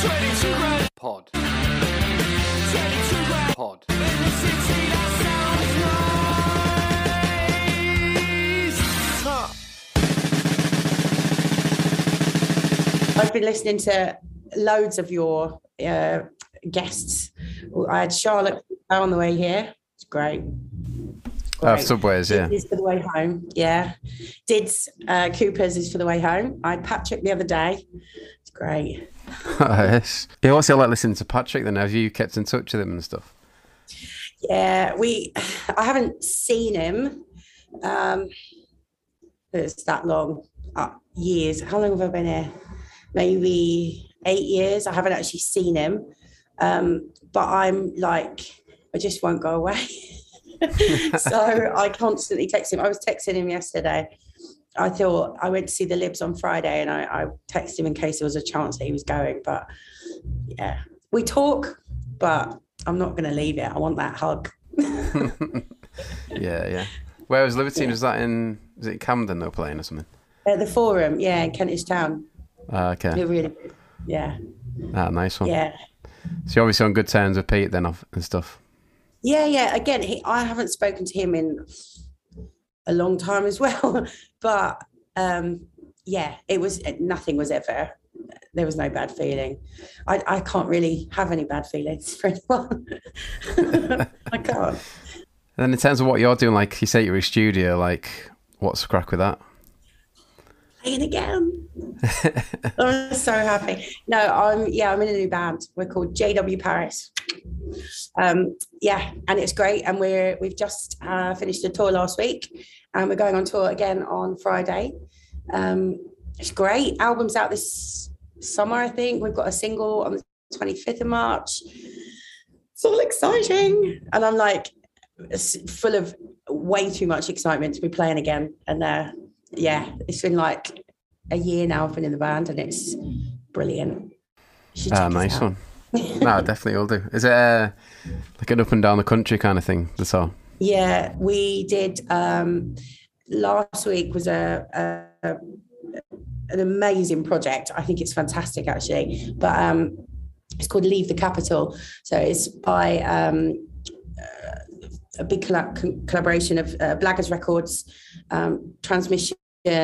Pod. Pod. I've been listening to loads of your guests. I had Charlotte on the way here. It's great. Subways, yeah. Is for the way home, yeah. Dids Cooper's is for the way home. I had Patrick the other day. It's great. Yes. Yeah, what's it like listening to Patrick then? Have you kept in touch with him and stuff? Yeah, I haven't seen him. It's that long. Years. How long have I been here? Maybe 8 years. I haven't actually seen him. But I'm like, I just won't go away. So I constantly text him. I was texting him yesterday. I thought I went to see the Libs on Friday and I texted him in case there was a chance that he was going. But yeah, we talk, but I'm not going to leave it. I want that hug. Yeah. Where was Libertine? Was it Camden they were playing or something? At the Forum, yeah, in Kentish Town. Okay. They're really good. Yeah. Nice one. Yeah. So you're obviously on good terms with Pete then and stuff. Yeah. Again, I haven't spoken to him in a long time as well. But yeah, nothing was ever, there was no bad feeling. I can't really have any bad feelings for anyone. I can't. And then in terms of what you're doing, like you say you're a studio, like what's the crack with that? Playing again. I'm so happy. No, I'm in a new band. We're called JW Paris. Yeah, and it's great. And we've just finished a tour last week, and we're going on tour again on Friday. It's great. Album's out this summer, I think. We've got a single on the 25th of March. It's all exciting, and I'm like full of way too much excitement to be playing again. And yeah, it's been like a year now I've been in the band, and it's brilliant. Nice one. No, definitely will do. Is it like an up and down the country kind of thing, the song? Yeah, we did. Last week was an amazing project. I think it's fantastic, actually. But it's called Leave the Capital. So it's by a big collaboration of Blaggers Records, Transmission,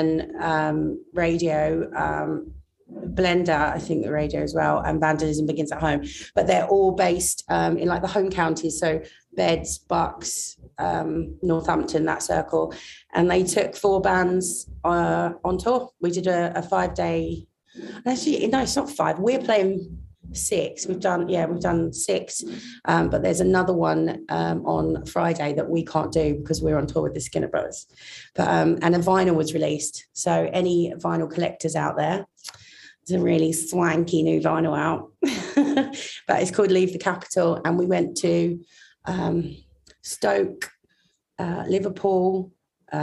Radio, Blender, I think the radio as well, and Vandalism Begins at Home. But they're all based in like the home counties, so Beds, Bucks, Northampton, that circle. And they took 4 bands on tour. We did a 5-day. Actually, no, it's not 5. We're playing 6. We've done 6. But there's another one on Friday that we can't do because we're on tour with the Skinner Brothers. But and a vinyl was released. So any vinyl collectors out there, there's a really swanky new vinyl out. But it's called Leave the Capital. And we went to Stoke, Liverpool,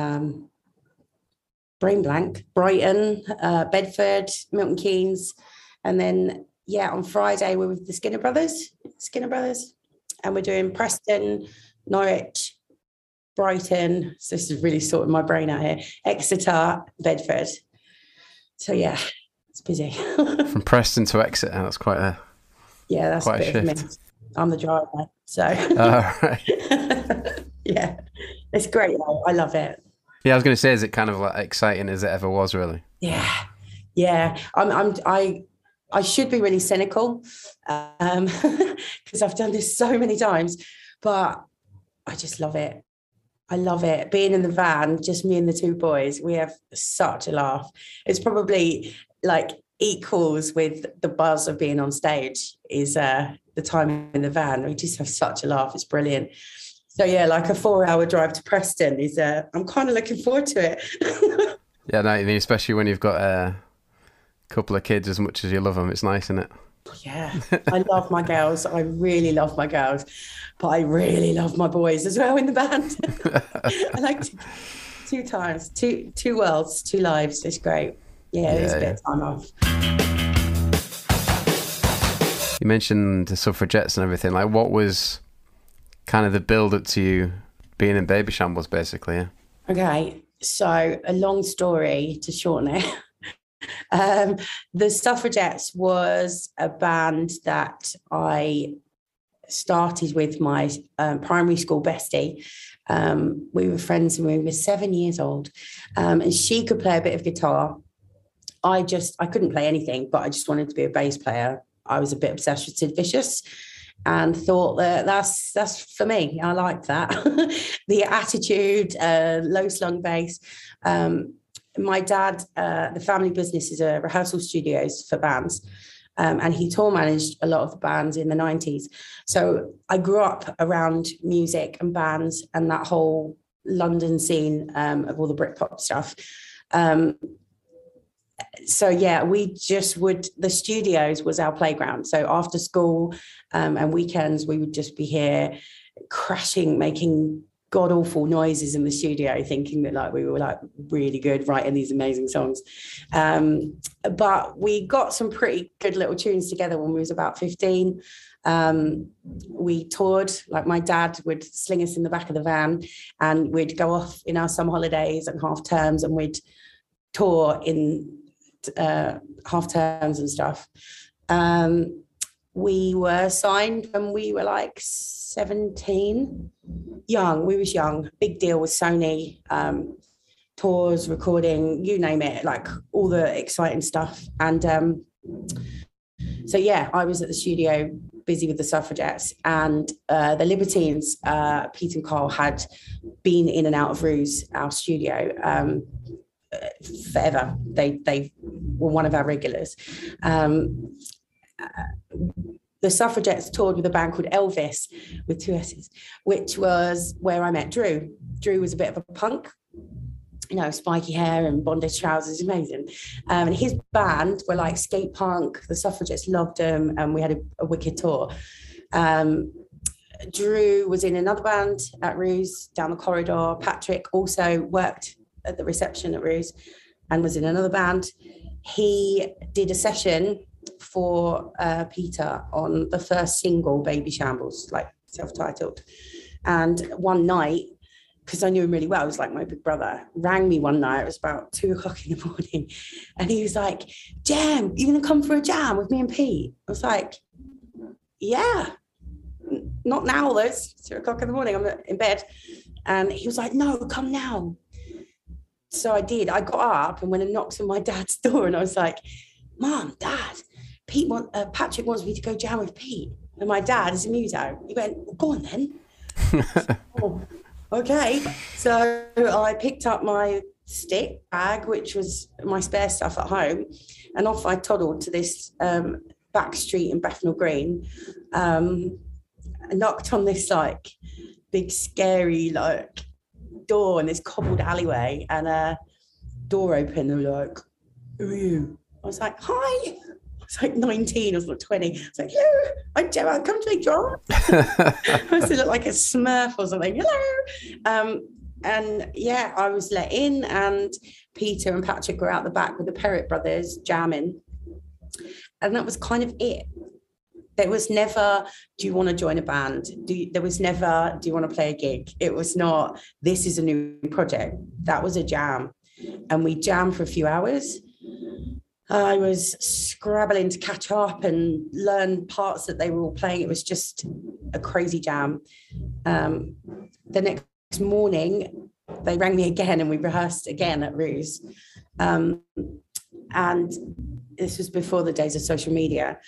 brain blank, Brighton, Bedford, Milton Keynes, and then on Friday we're with the Skinner Brothers, and we're doing Preston, Norwich, Brighton. So this is really sorting my brain out here. Exeter, Bedford. So yeah, it's busy. From Preston to Exeter, that's quite a quite a bit of me. I'm the driver, so right. Yeah, it's great. I love it. Yeah, I was going to say, is it kind of like exciting as it ever was, really? Yeah. I should be really cynical because I've done this so many times, but I just love it. I love it. Being in the van, just me and the 2 boys, we have such a laugh. It's probably like equals with the buzz of being on stage is the time in the van. We just have such a laugh. It's brilliant. So yeah, like a 4-hour drive to Preston is I'm kind of looking forward to it. Yeah, no, I mean, especially when you've got a couple of kids as much as you love them, it's nice, isn't it? Yeah, I love my girls. I really love my girls, but I really love my boys as well in the band. I like 2 times, two worlds, 2 lives. It's great. Yeah, it's a bit of time off. You mentioned the suffragettes and everything. Like, what was kind of the build up to you being in Babyshambles, basically? Yeah. Okay, so a long story to shorten it. The Suffragettes was a band that I started with my primary school bestie. We were friends when we were 7 years old, and she could play a bit of guitar. I couldn't play anything, but I just wanted to be a bass player. I was a bit obsessed with Sid Vicious and thought that's for me. I liked that. The attitude, low slung bass. My dad, the family business is a rehearsal studios for bands. And he tour managed a lot of the bands in the 90s. So I grew up around music and bands and that whole London scene of all the Britpop stuff. So yeah, the studios was our playground. So after school and weekends, we would just be here crashing, making god awful noises in the studio, thinking that like we were like really good writing these amazing songs. But we got some pretty good little tunes together when we was about 15. We toured, like my dad would sling us in the back of the van and we'd go off in our summer holidays and half terms and we'd tour in half terms and stuff. We were signed when we were like 17. We was young. Big deal with Sony, tours, recording, you name it, like all the exciting stuff. And so yeah, I was at the studio busy with the Suffragettes, and the Libertines, Pete and Carl, had been in and out of Ruse, our studio, forever. They were one of our regulars. The Suffragettes toured with a band called Elvis with 2 S's, which was where I met Drew. Drew was a bit of a punk, spiky hair and bondage trousers, amazing. And his band were like skate punk. The Suffragettes loved them, and we had a wicked tour. Drew was in another band at Ruse down the corridor. Patrick also worked at the reception at Ruse and was in another band. He did a session for Peter on the first single, Baby Shambles, like self-titled. And one night, because I knew him really well, it was like my big brother, rang me one night. It was about 2:00 in the morning. And he was like, "Jam, you gonna come for a jam with me and Pete?" I was like, "Yeah, not now, though. It's 2:00 in the morning. I'm in bed." And he was like, "No, come now." So I did. I got up and went and knocked on my dad's door, and I was like, "Mom, Dad, Patrick wants me to go jam with Pete." And my dad is a muso. He went, "Well, go on then." Oh, okay. So I picked up my stick bag, which was my spare stuff at home, and off I toddled to this back street in Bethnal Green. I knocked on this like big scary like door in this cobbled alleyway, and a door opened. They were like, "Who are you?" I was like, "Hi." I was like 19, I was like 20. I was like, "Hello, I'm Gemma, I've come to make drama." I must look like a Smurf or something. "Hello." And yeah, I was let in, and Peter and Patrick were out the back with the Perrott brothers jamming. And that was kind of it. There was never, "Do you want to join a band?" There was never, "Do you want to play a gig?" It was not, "This is a new project." That was a jam. And we jammed for a few hours. I was scrabbling to catch up and learn parts that they were all playing. It was just a crazy jam. The next morning, they rang me again and we rehearsed again at Ruse. And this was before the days of social media.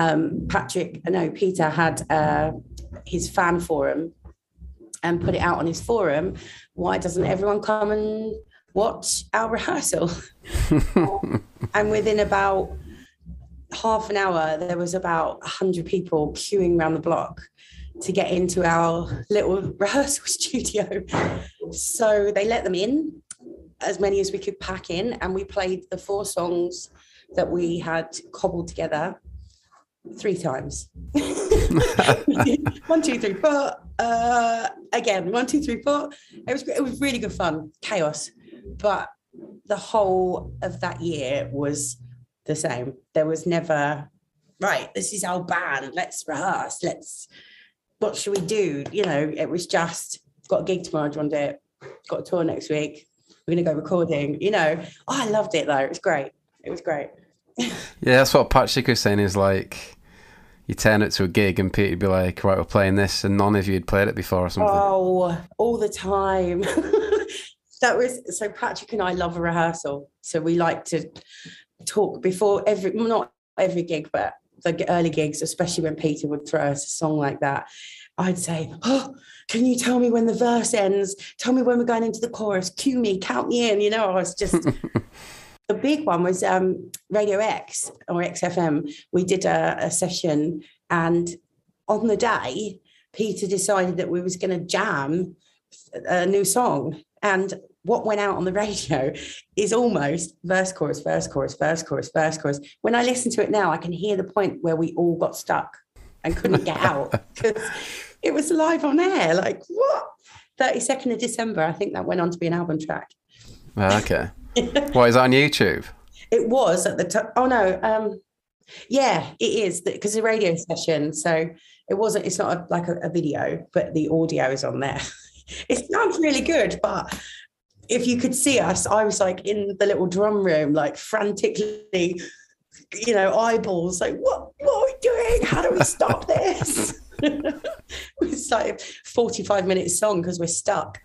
Peter had his fan forum and put it out on his forum. "Why doesn't everyone come and watch our rehearsal?" And within about half an hour, there was about 100 people queuing around the block to get into our little rehearsal studio. So they let them in, as many as we could pack in, and we played the 4 songs that we had cobbled together 3 times. 1, 2, 3, 4. Again, 1, 2, 3, 4. It was really good fun, chaos. But the whole of that year was the same. There was never, "Right, this is our band, let's rehearse, what should we do?" It was just, "Got a gig tomorrow, do you want to do it? Got a tour next week, we're going to go recording." I loved it though, it was great. It was great. Yeah, that's what Patrick was saying, is like, you turn it to a gig and Pete'd be like, right, we're playing this, and none of you had played it before or something. Oh, all the time. So Patrick and I love a rehearsal. So we like to talk before not every gig, but the early gigs, especially when Peter would throw us a song like that. I'd say, oh, can you tell me when the verse ends? Tell me when we're going into the chorus. Cue me, count me in. I was just... The big one was Radio X or XFM. We did a session, and on the day, Peter decided that we was going to jam a new song. And what went out on the radio is almost verse, chorus, verse, chorus, verse, chorus, verse, chorus. When I listen to it now, I can hear the point where we all got stuck and couldn't get out because it was live on air. Like, what? 32nd of December, I think that went on to be an album track. Okay. What, is that on YouTube? It was at the time. Oh no, yeah, it is, because the radio session. So it's not like a video, but the audio is on there. It sounds really good, but if you could see us, I was like in the little drum room, like frantically, eyeballs, like, what are we doing? How do we stop this? It's like a 45-minute song because we're stuck.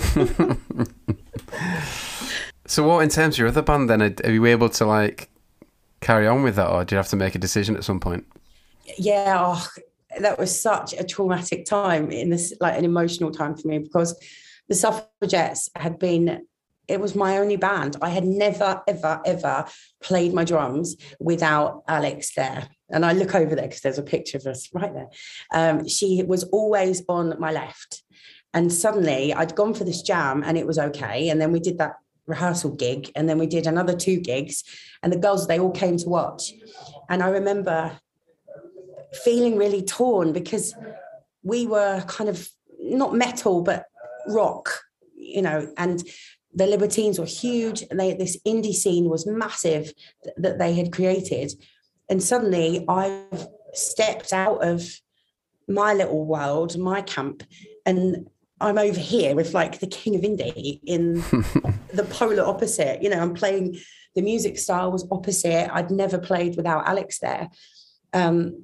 So what, in terms of your other band then, are you able to like carry on with that, or do you have to make a decision at some point? Yeah, that was such a traumatic time, like an emotional time for me, because the Suffragettes it was my only band. I had never, ever, ever played my drums without Alex there. And I look over there because there's a picture of us right there. She was always on my left. And suddenly I'd gone for this jam and it was okay. And then we did that rehearsal gig, and then we did another 2 gigs, and the girls, they all came to watch. And I remember feeling really torn because we were kind of not metal but rock, and the Libertines were huge, and this indie scene was massive that they had created. And suddenly I've stepped out of my little world, my camp, and I'm over here with like the king of indie in the polar opposite. I'm playing, the music style was opposite. I'd never played without Alex there. And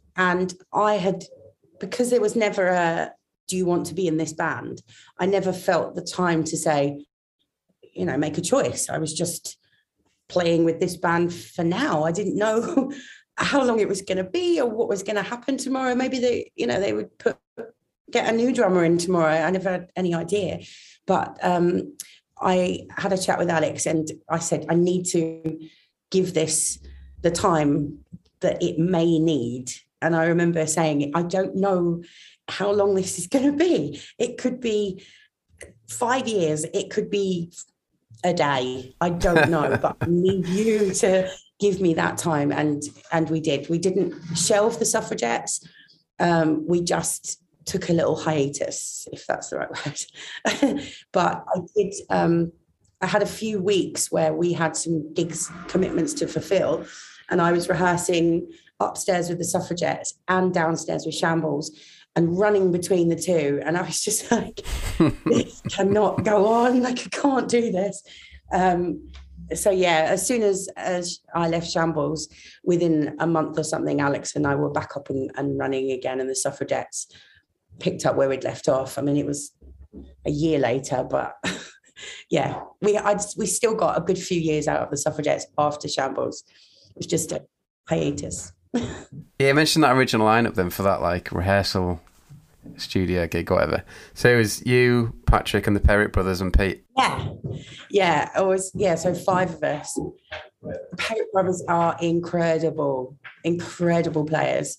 because there was never do you want to be in this band? I never felt the time to say, make a choice. I was just playing with this band for now. I didn't know how long it was going to be or what was going to happen tomorrow. Maybe they would get a new drummer in tomorrow. I never had any idea. But I had a chat with Alex and I said, I need to give this the time that it may need. And I remember saying, I don't know how long this is going to be. It could be 5 years. It could be a day. I don't know, but I need you to give me that time. And we did. We didn't shelve the Suffragettes. We just took a little hiatus, if that's the right word. But I did. I had a few weeks where we had some gigs, commitments to fulfill, and I was rehearsing upstairs with the Suffragettes and downstairs with Shambles, and running between the two. And I was just like, this cannot go on. Like, I can't do this. So yeah, as soon as I left Shambles, within a month or something, Alex and I were back up and running again, and the Suffragettes picked up where we'd left off. I mean, it was a year later, but yeah, we still got a good few years out of the Suffragettes after Shambles. It was just a hiatus. Yeah, you mentioned that original lineup then for that like rehearsal studio gig, whatever. So it was you, Patrick, and the Perritt brothers and Pete. Yeah. It was so 5 of us. The Perritt brothers are incredible players.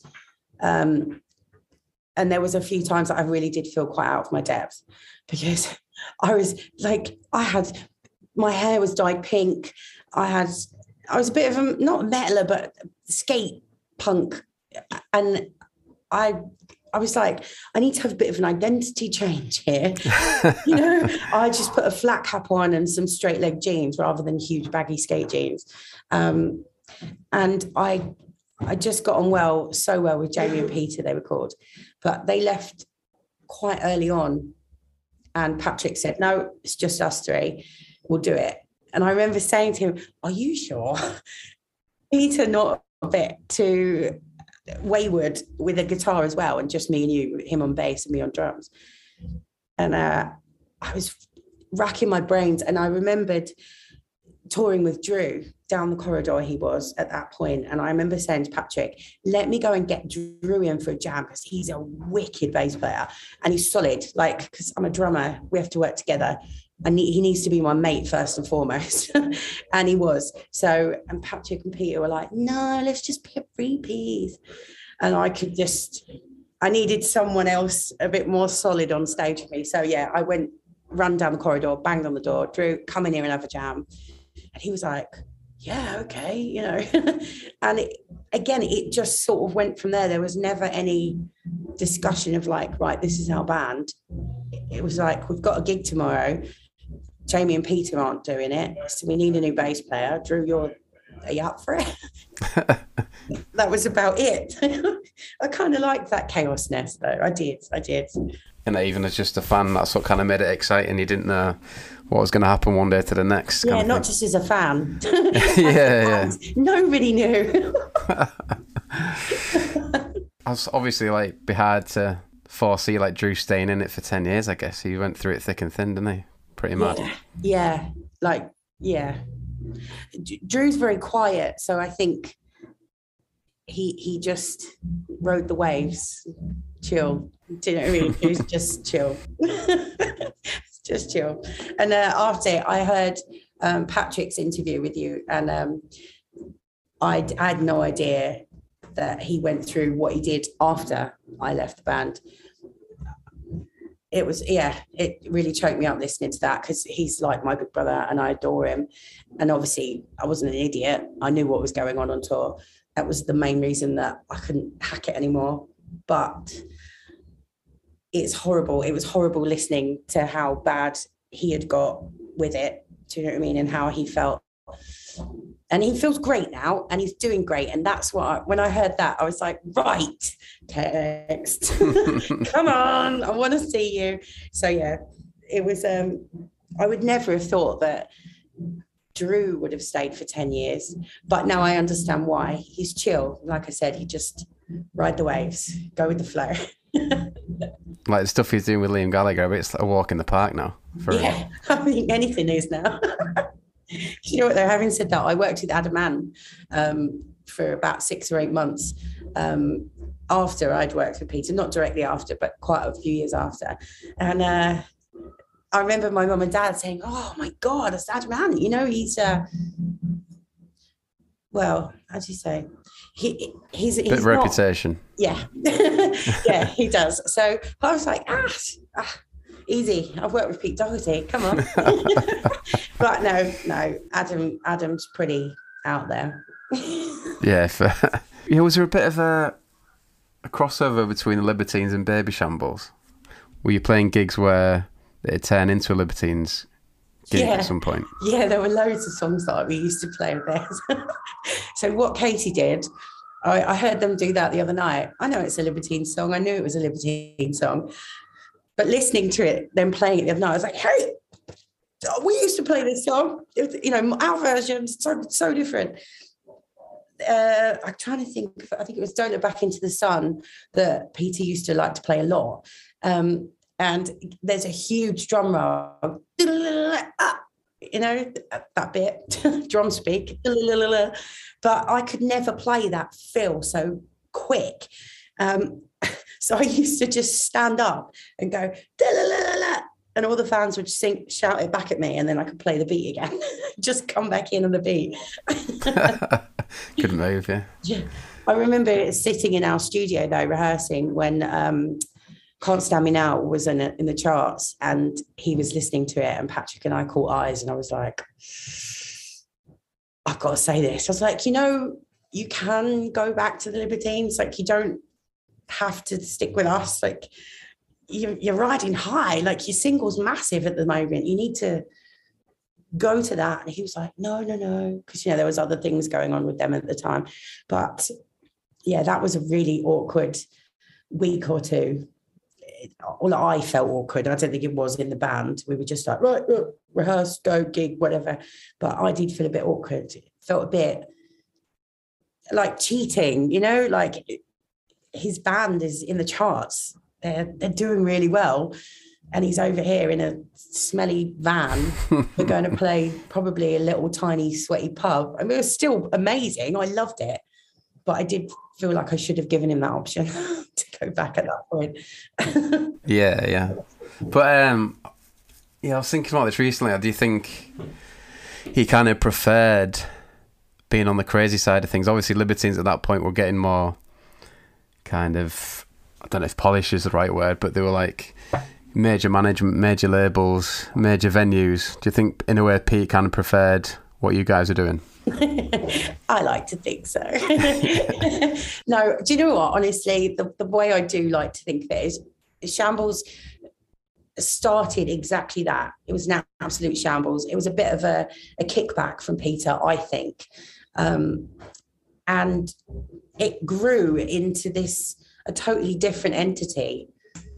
And there was a few times that I really did feel quite out of my depth, because I was like, my hair was dyed pink. I was a bit of a, not metaler, but skate punk. And I was like, I need to have a bit of an identity change here. I just put a flat cap on and some straight leg jeans rather than huge baggy skate jeans. And I just got on so well with Jamie and Peter, they were called, but they left quite early on. And Patrick said, no, it's just us 3. We'll do it. And I remember saying to him, are you sure? Peter not a bit too wayward with a guitar as well, and just me and you, him on bass and me on drums. And I was racking my brains, and I remembered touring with Drew down the corridor. He was at that point, and I remember saying to Patrick, let me go and get Drew in for a jam, because he's a wicked bass player and he's solid, like, because I'm a drummer, we have to work together, and he needs to be my mate first and foremost. And he was. So, and Patrick and Peter were like, no, let's just be a three-piece. And I needed someone else a bit more solid on stage with me. So yeah, I ran down the corridor, banged on the door, Drew, come in here and have a jam. And he was like, yeah, okay, you know. And it just sort of went from there. There was never any discussion of like, right, this is our band. It was like, we've got a gig tomorrow. Jamie and Peter aren't doing it, so we need a new bass player. Drew, are you up for it? That was about it. I kind of liked that chaosness, though. I did. And even as just a fan, that's what kind of made it exciting. You didn't know what was going to happen one day to the next. Yeah, not just as a fan. Yeah. Nobody knew. Obviously, like, be hard to foresee like Drew staying in it for 10 years, I guess. He went through it thick and thin, didn't he? Pretty much. Yeah. Drew's very quiet, so I think he just rode the waves, chill. Do you know what I mean? He was just chill. Just chill. And after I heard Patrick's interview with you, and I had no idea that he went through what he did after I left the band. It really choked me up listening to that, because he's like my big brother and I adore him. And obviously I wasn't an idiot. I knew what was going on tour. That was the main reason that I couldn't hack it anymore. But it's horrible. It was horrible listening to how bad he had got with it. Do you know what I mean? And how he felt. And he feels great now, and he's doing great. And that's when I heard that, I was like, right, text, come on, I want to see you. So yeah, it was, I would never have thought that Drew would have stayed for 10 years, but now I understand why. He's chill. Like I said, he just ride the waves, go with the flow. Like the stuff he's doing with Liam Gallagher, it's like a walk in the park now. Yeah, I mean, anything is now. You know what, though, having said that, I worked with Adam Ant for about 6 or 8 months after I'd worked with Peter, not directly after, but quite a few years after. And I remember my mum and dad saying, oh my God, it's Adam Ant. You know, he's, well, how do you say? He's bit of reputation. Yeah. Yeah, he does. So I was like, easy. I've worked with Pete Doherty. Come on. But no. Adam's pretty out there. Yeah. Yeah. Was there a bit of a crossover between the Libertines and Baby Shambles? Were you playing gigs where it turned into a Libertines gig at some point? Yeah, there were loads of songs that we used to play with theirs. So what Katie did, I heard them do that the other night. I know it's a Libertine song. I knew it was a Libertine song. But listening to it, then playing it the other night, I was like, hey, we used to play this song. You know, our version's so different. I'm trying to think, I think it was Don't Look Back Into the Sun that Peter used to like to play a lot. And there's a huge drum roll, you know, that bit, drum speak. But I could never play that fill so quick. So I used to just stand up and go, and all the fans would shout it back at me, and then I could play the beat again. Just come back in on the beat. Good move, yeah. Yeah. I remember sitting in our studio though, rehearsing when Can't Stand Me Now was in the charts, and he was listening to it, and Patrick and I caught eyes, and I was like, I've got to say this. I was like, you know, you can go back to the Libertines. Like, you don't have to stick with us. Like, you're riding high. Like, your single's massive at the moment. You need to go to that. And he was like, no. Because, you know, there was other things going on with them at the time. But yeah, that was a really awkward week or two. well, I felt awkward. I don't think it was in the band. We were just like, right, rehearse, go, gig, whatever. But I did feel a bit awkward. It felt a bit like cheating, you know, like his band is in the charts. They're doing really well. And he's over here in a smelly van. We're going to play probably a little tiny sweaty pub. I mean, it was still amazing. I loved it. But I did feel like I should have given him that option to go back at that point. Yeah. But I was thinking about this recently. Do you think he kind of preferred being on the crazy side of things? Obviously, Libertines at that point were getting more kind of, I don't know if polish is the right word, but they were like major management, major labels, major venues. Do you think in a way Pete kind of preferred what you guys are doing? I like to think so. No, do you know what? Honestly, the way I do like to think of it is Shambles started exactly that. It was an absolute shambles. It was a bit of a kickback from Peter, I think. And it grew into a totally different entity.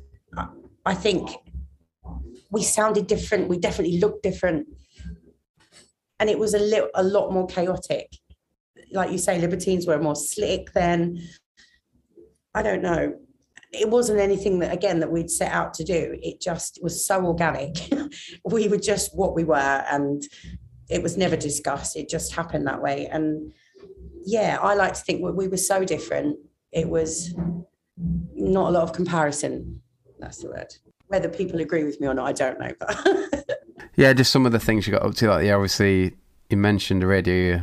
I think we sounded different. We definitely looked different. And it was a lot more chaotic. Like you say, Libertines were more slick then. I don't know. It wasn't anything that we'd set out to do. It just was so organic. We were just what we were, and it was never discussed. It just happened that way. And yeah, I like to think we were so different. It was not a lot of comparison. That's the word. Whether people agree with me or not, I don't know. But yeah, just some of the things you got up to. Like, obviously, you mentioned the Radio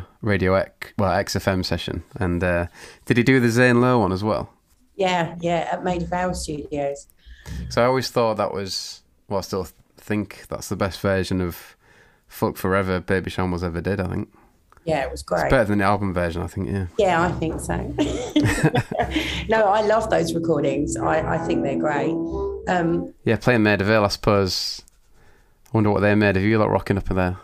XFM session, and did he do the Zane Lowe one as well? Yeah, at Maida Vale Studios. So I always thought that was, I still think that's the best version of Fuck Forever Babyshambles ever did, I think. Yeah, it was great. It's better than the album version, I think, yeah. Yeah, I think so. No, I love those recordings. I think they're great. Yeah, playing Maida Vale, I suppose. I wonder what they made of you, like rocking up there.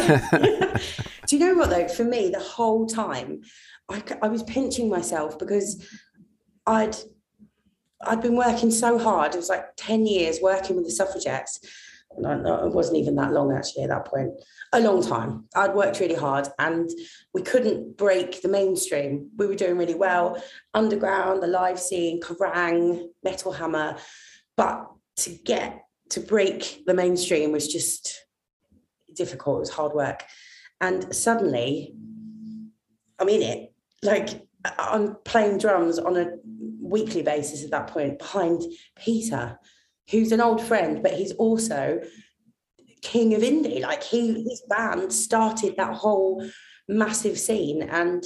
Do you know what, though? For me, the whole time, I was pinching myself because I'd been working so hard. It was like 10 years working with the Suffragettes. No, it wasn't even that long, actually, at that point. A long time. I'd worked really hard and we couldn't break the mainstream. We were doing really well. Underground, the live scene, Kerrang, Metal Hammer. But to break the mainstream was just difficult. It was hard work. And suddenly, I'm in it. Like, I'm playing drums on a weekly basis at that point behind Peter, who's an old friend, but he's also king of indie. Like, his band started that whole massive scene. And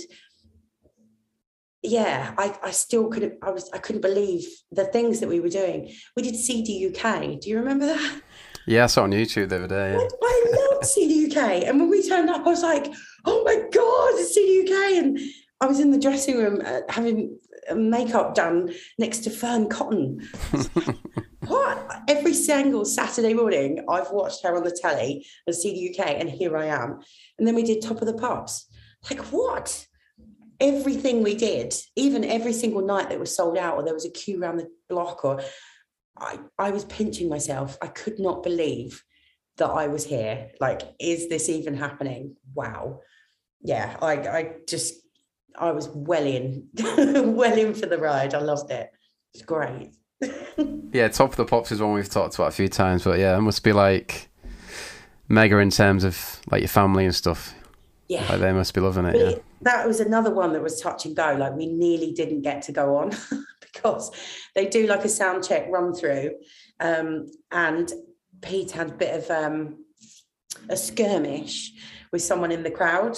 yeah, I still couldn't believe the things that we were doing. We did CD UK. Do you remember that? Yeah, I saw on YouTube the other day. Yeah. I loved CD UK. And when we turned up, I was like, oh my God, it's CD UK. And I was in the dressing room having makeup done next to Fern Cotton. What? Every single Saturday morning, I've watched her on the telly at CD UK, and here I am. And then we did Top of the Pops. Like, what? Everything we did, even every single night that was sold out, or there was a queue around the block, or I was pinching myself. I could not believe that I was here. Like, is this even happening? Wow. Yeah, I was well in for the ride. I loved it. It's great. Yeah, Top of the Pops is one we've talked about a few times, but yeah, it must be like mega in terms of like your family and stuff. Yeah. Like, they must be loving it. Yeah. That was another one that was touch and go. Like, we nearly didn't get to go on because they do like a sound check run through. And Pete had a bit of a skirmish with someone in the crowd.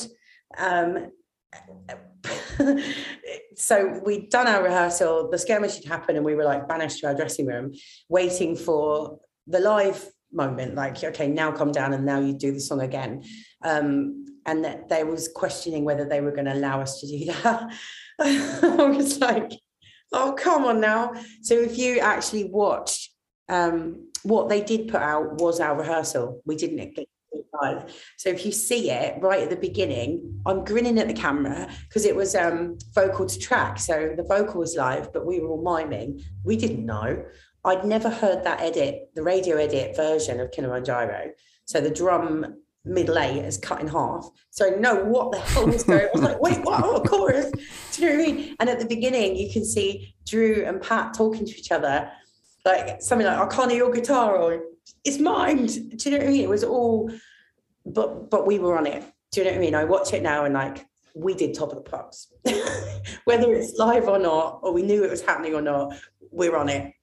So we'd done our rehearsal, the skirmish had happened, and we were like banished to our dressing room waiting for the live moment, like, okay, now come down and now you do the song again. And that they was questioning whether they were going to allow us to do that. I was like, oh, come on now. So if you actually watch, what they did put out was our rehearsal. We didn't get live. So if you see it right at the beginning, I'm grinning at the camera because it was vocal to track. So the vocal was live, but we were all miming. We didn't know. I'd never heard that edit, the radio edit version of Kilimanjaro. So the drum middle eight is cut in half. So I know what the hell was going on. I was like, wait, what? Oh, chorus. Do you know what I mean? And at the beginning, you can see Drew and Pat talking to each other, like something like, I can't hear your guitar, or it's mine. Do you know what I mean? It was all, but we were on it. Do you know what I mean? I watch it now and like, we did Top of the Pops. Whether it's live or not, or we knew it was happening or not, we're on it.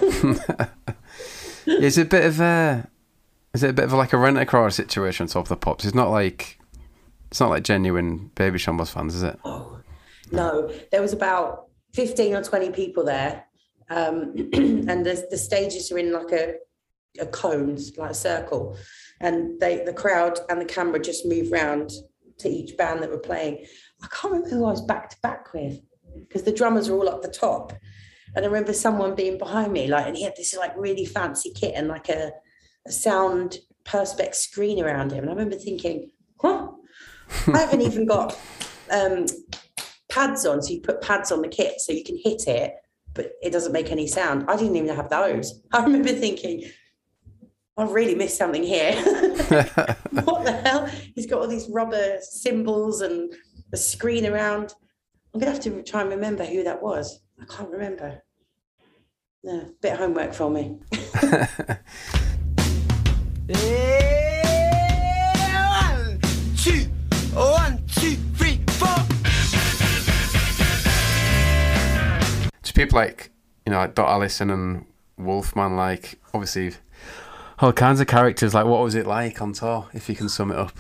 Is it a bit of like a Rent-A-Car situation on Top of the Pops? It's not like genuine Baby Shambles fans, is it? Oh no, there was about 15 or 20 people there, and the stages are in like a cone, like a circle, and the crowd and the camera just move round to each band that were playing. I can't remember who I was back to back with, because the drummers are all up the top. And I remember someone being behind me, like, and he had this like really fancy kit and like a sound perspex screen around him. And I remember thinking, I haven't even got pads on. So you put pads on the kit so you can hit it, but it doesn't make any sound. I didn't even have those. I remember thinking, I've really missed something here. What the hell? He's got all these rubber cymbals and a screen around. I'm going to have to try and remember who that was. I can't remember. No, bit of homework for me. One, two, three, four. To people like, like Dot Allison and Wolfman, like, obviously all kinds of characters. Like, what was it like on tour, if you can sum it up?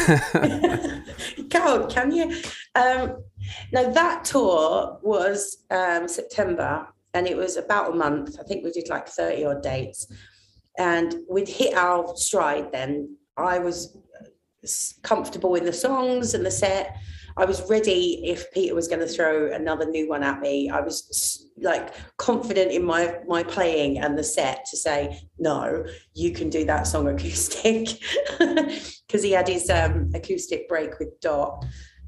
You can't, can you? No, that tour was September, and it was about a month. I think we did like 30 odd dates, and we'd hit our stride then. I was comfortable in the songs and the set. I was ready if Peter was going to throw another new one at me. I was like confident in my playing and the set to say, no, you can do that song acoustic, because he had his acoustic break with Dot.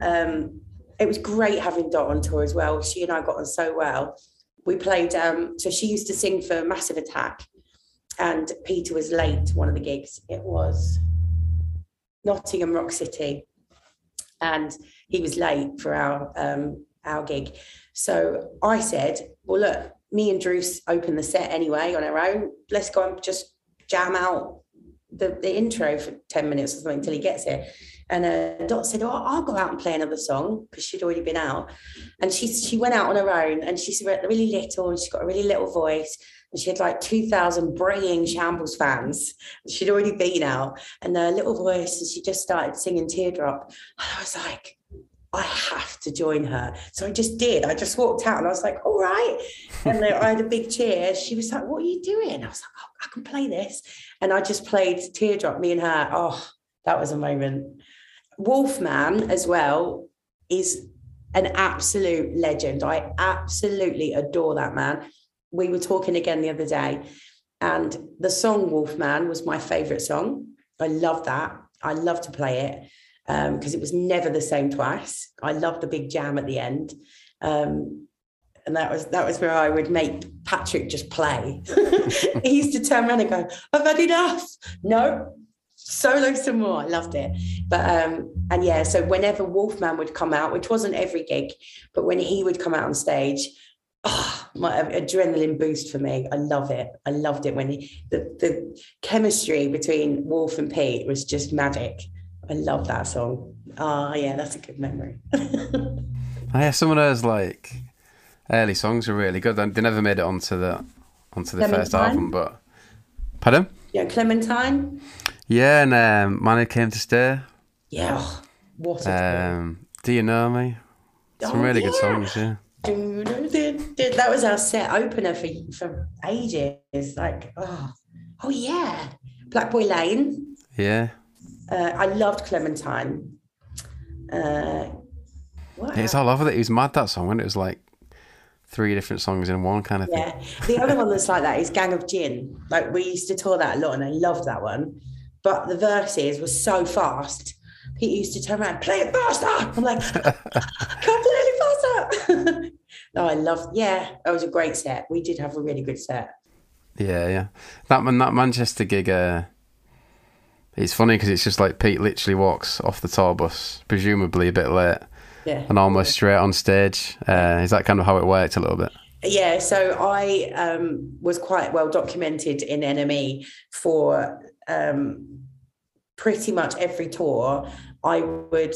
It was great having Dot on tour as well. She and I got on so well. We played, so she used to sing for Massive Attack, and Peter was late to one of the gigs. It was Nottingham Rock City, and he was late for our gig. So I said, well, look, me and Drew opened the set anyway on our own. Let's go and just jam out the intro for 10 minutes or something until he gets here. And Dot said, oh, I'll go out and play another song, because she'd already been out. And she went out on her own, and she's really little, and she's got a really little voice. And she had like 2,000 braying Shambles fans. She'd already been out, and her little voice, and she just started singing Teardrop. And I was like, I have to join her. So I just did. I just walked out, and I was like, all right. And I had a big cheer. She was like, what are you doing? I was like, oh, I can play this. And I just played Teardrop, me and her. Oh, that was a moment. Wolfman as well is an absolute legend. I absolutely adore that man. We were talking again the other day, and the song Wolfman was my favourite song. I love that. I love to play it because it was never the same twice. I love the big jam at the end. And that was where I would make Patrick just play. He used to turn around and go, I've had enough. No, solo some more. I loved it. But and yeah, so whenever Wolfman would come out, which wasn't every gig, but when he would come out on stage, my adrenaline boost for me. I love it. I loved it when the chemistry between Wolf and Pete was just magic. I love that song. Oh yeah, that's a good memory. Yeah, some of those like early songs are really good. They never made it onto the first album, but pardon? Yeah, Clementine. Yeah, and Man Who Came to Stay. Yeah, what a Do You Know Me? Some really good songs, yeah. That was our set opener for ages. Like, oh yeah, Black Boy Lane. Yeah. I loved Clementine. It's all over that. It was mad, that song, when it was like 3 different songs in one kind of thing. Yeah. The other one that's like that is Gang of Gin. Like, we used to tour that a lot, and I loved that one. But the verses were so fast. Pete used to turn around, play it faster. I'm like, can't play any faster. No, I loved. Yeah, that was a great set. We did have a really good set. Yeah. That Manchester gig, it's funny because it's just like Pete literally walks off the tour bus, presumably a bit late, and almost straight on stage. Is that kind of how it worked a little bit? Yeah, so I was quite well documented in NME for pretty much every tour. I would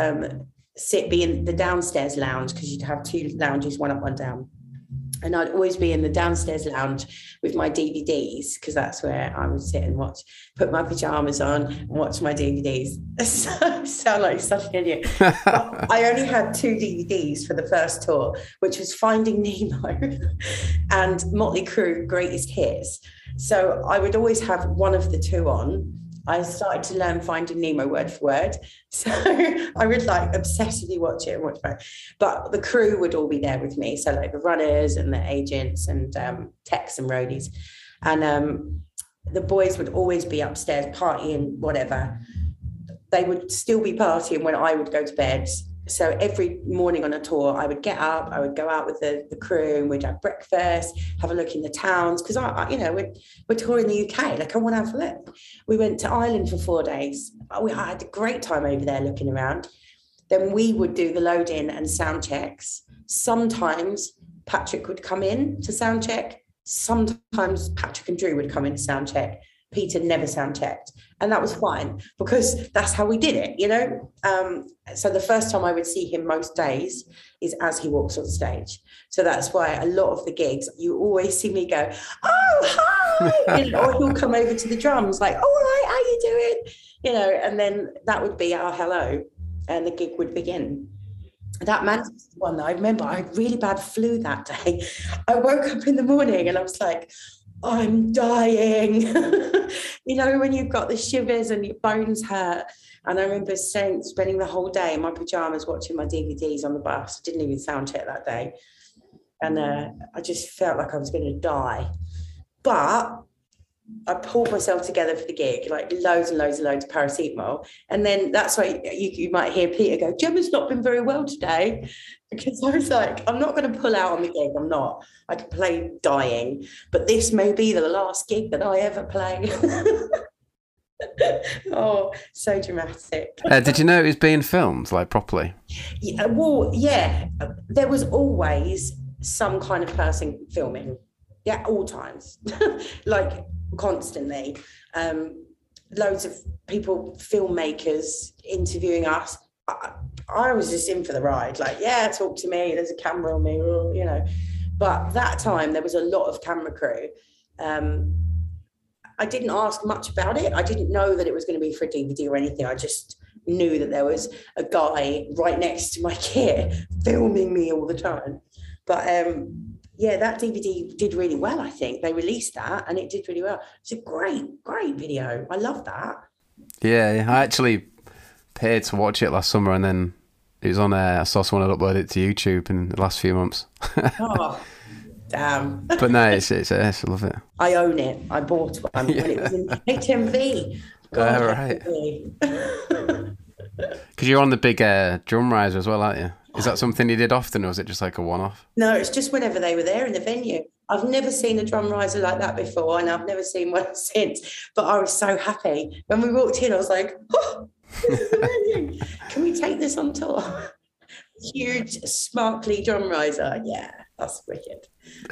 be in the downstairs lounge, because you'd have two lounges, one up, one down. And I'd always be in the downstairs lounge with my DVDs, because that's where I would sit and watch, put my pajamas on and watch my DVDs. Sound like such an idiot. I only had 2 DVDs for the first tour, which was Finding Nemo and Motley Crue Greatest Hits. So I would always have one of the 2 on. I started to learn Finding Nemo word for word. So I would like obsessively watch it and watch it. But the crew would all be there with me. So like the runners and the agents and techs and roadies. And the boys would always be upstairs partying, whatever. They would still be partying when I would go to bed. So every morning on a tour, I would get up, I would go out with the crew, and we'd have breakfast, have a look in the towns, because we're touring the UK. Like, I want to have a look. We went to Ireland for 4 days. I had a great time over there looking around. Then we would do the load-in and sound checks. Sometimes Patrick would come in to sound check. Sometimes Patrick and Drew would come in to sound check. Peter never sound checked, and that was fine, because that's how we did it, so the first time I would see him most days is as he walks on stage. So that's why a lot of the gigs you always see me go, oh hi, or he'll come over to the drums like, all right, how you doing, and then that would be our hello, and the gig would begin. That Manchester one, I remember I had really bad flu that day. I woke up in the morning and I was like, I'm dying. When you've got the shivers and your bones hurt. And I remember spending the whole day in my pajamas watching my DVDs on the bus. I didn't even sound check that day. And I just felt like I was going to die. But I pulled myself together for the gig, like loads and loads of paracetamol. And then that's why you might hear Peter go, Gemma's not been very well today. Because I was like, I'm not going to pull out on the gig. I'm not. I could play dying. But this may be the last gig that I ever play. Oh, so dramatic. Did you know it was being filmed, like, properly? Yeah, well, yeah. There was always some kind of person filming. Yeah, all times. Like, constantly. Loads of people, filmmakers, interviewing us. I was just in for the ride, like, yeah, talk to me, there's a camera on me, But that time there was a lot of camera crew. I didn't ask much about it. I didn't know that it was going to be for a DVD or anything. I just knew that there was a guy right next to my kit filming me all the time. But that DVD did really well, I think. They released that and it did really well. It's a great video. I love that. Yeah, I actually paid to watch it last summer, and then it was on I saw someone had uploaded it to YouTube in the last few months. Oh, damn. But no, it's I love it. I own it. I bought one when it was in HMV. God, right. Because you're on the big drum riser as well, aren't you? Is that something you did often, or was it just like a one-off? No, it's just whenever they were there in the venue. I've never seen a drum riser like that before, and I've never seen one since. But I was so happy. When we walked in, I was like, oh, this is amazing. Can we take this on tour? Huge, sparkly drum riser. Yeah, that's wicked.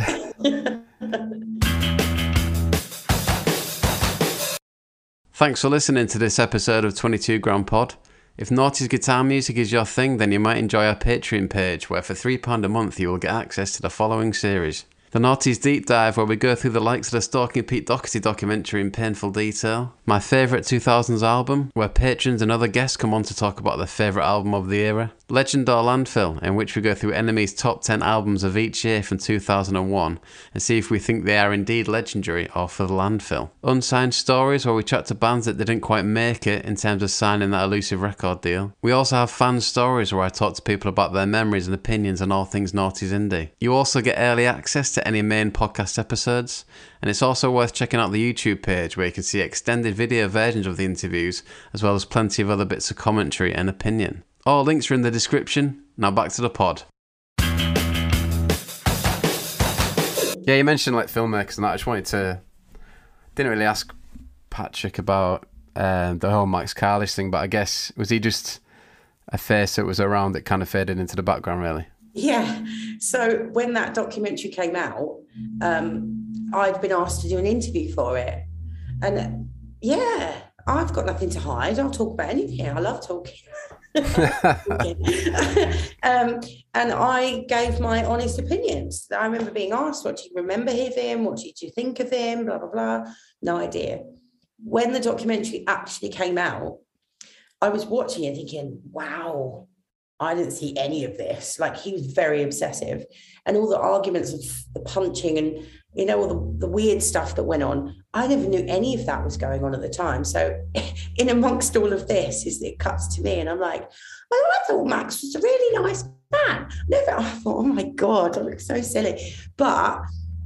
Thanks for listening to this episode of 22 Gram Pod. If Naughty's guitar music is your thing, then you might enjoy our Patreon page, where for £3 a month you will get access to the following series. The Naughty's Deep Dive, where we go through the likes of the Stalking Pete Doherty documentary in painful detail. My favourite 2000s album, where patrons and other guests come on to talk about their favourite album of the era. Legend or Landfill, in which we go through NME's top 10 albums of each year from 2001 and see if we think they are indeed legendary or for the landfill. Unsigned Stories, where we chat to bands that didn't quite make it in terms of signing that elusive record deal. We also have Fan Stories, where I talk to people about their memories and opinions on all things Naughty's indie. You also get early access to any main podcast episodes, and it's also worth checking out the YouTube page, where you can see extended video versions of the interviews, as well as plenty of other bits of commentary and opinion. All links are in the description. Now back to the pod. Yeah, you mentioned like filmmakers and that. I just wanted to, didn't really ask Patrick about the whole Max Carlish thing, but I guess, was he just a face that was around that kind of faded into the background, really? Yeah. So when that documentary came out, I'd been asked to do an interview for it. And yeah, I've got nothing to hide. I'll talk about anything. I love talking. And I gave my honest opinions. I remember being asked, what do you remember of him? What did you think of him? Blah, blah, blah. No idea. When the documentary actually came out, I was watching it thinking, wow, I didn't see any of this. Like, he was very obsessive, and all the arguments of the punching and, you know, all the weird stuff that went on. I never knew any of that was going on at the time. So in amongst all of this, it cuts to me and I'm like, oh, I thought Max was a really nice man. I thought, oh my God, I look so silly. But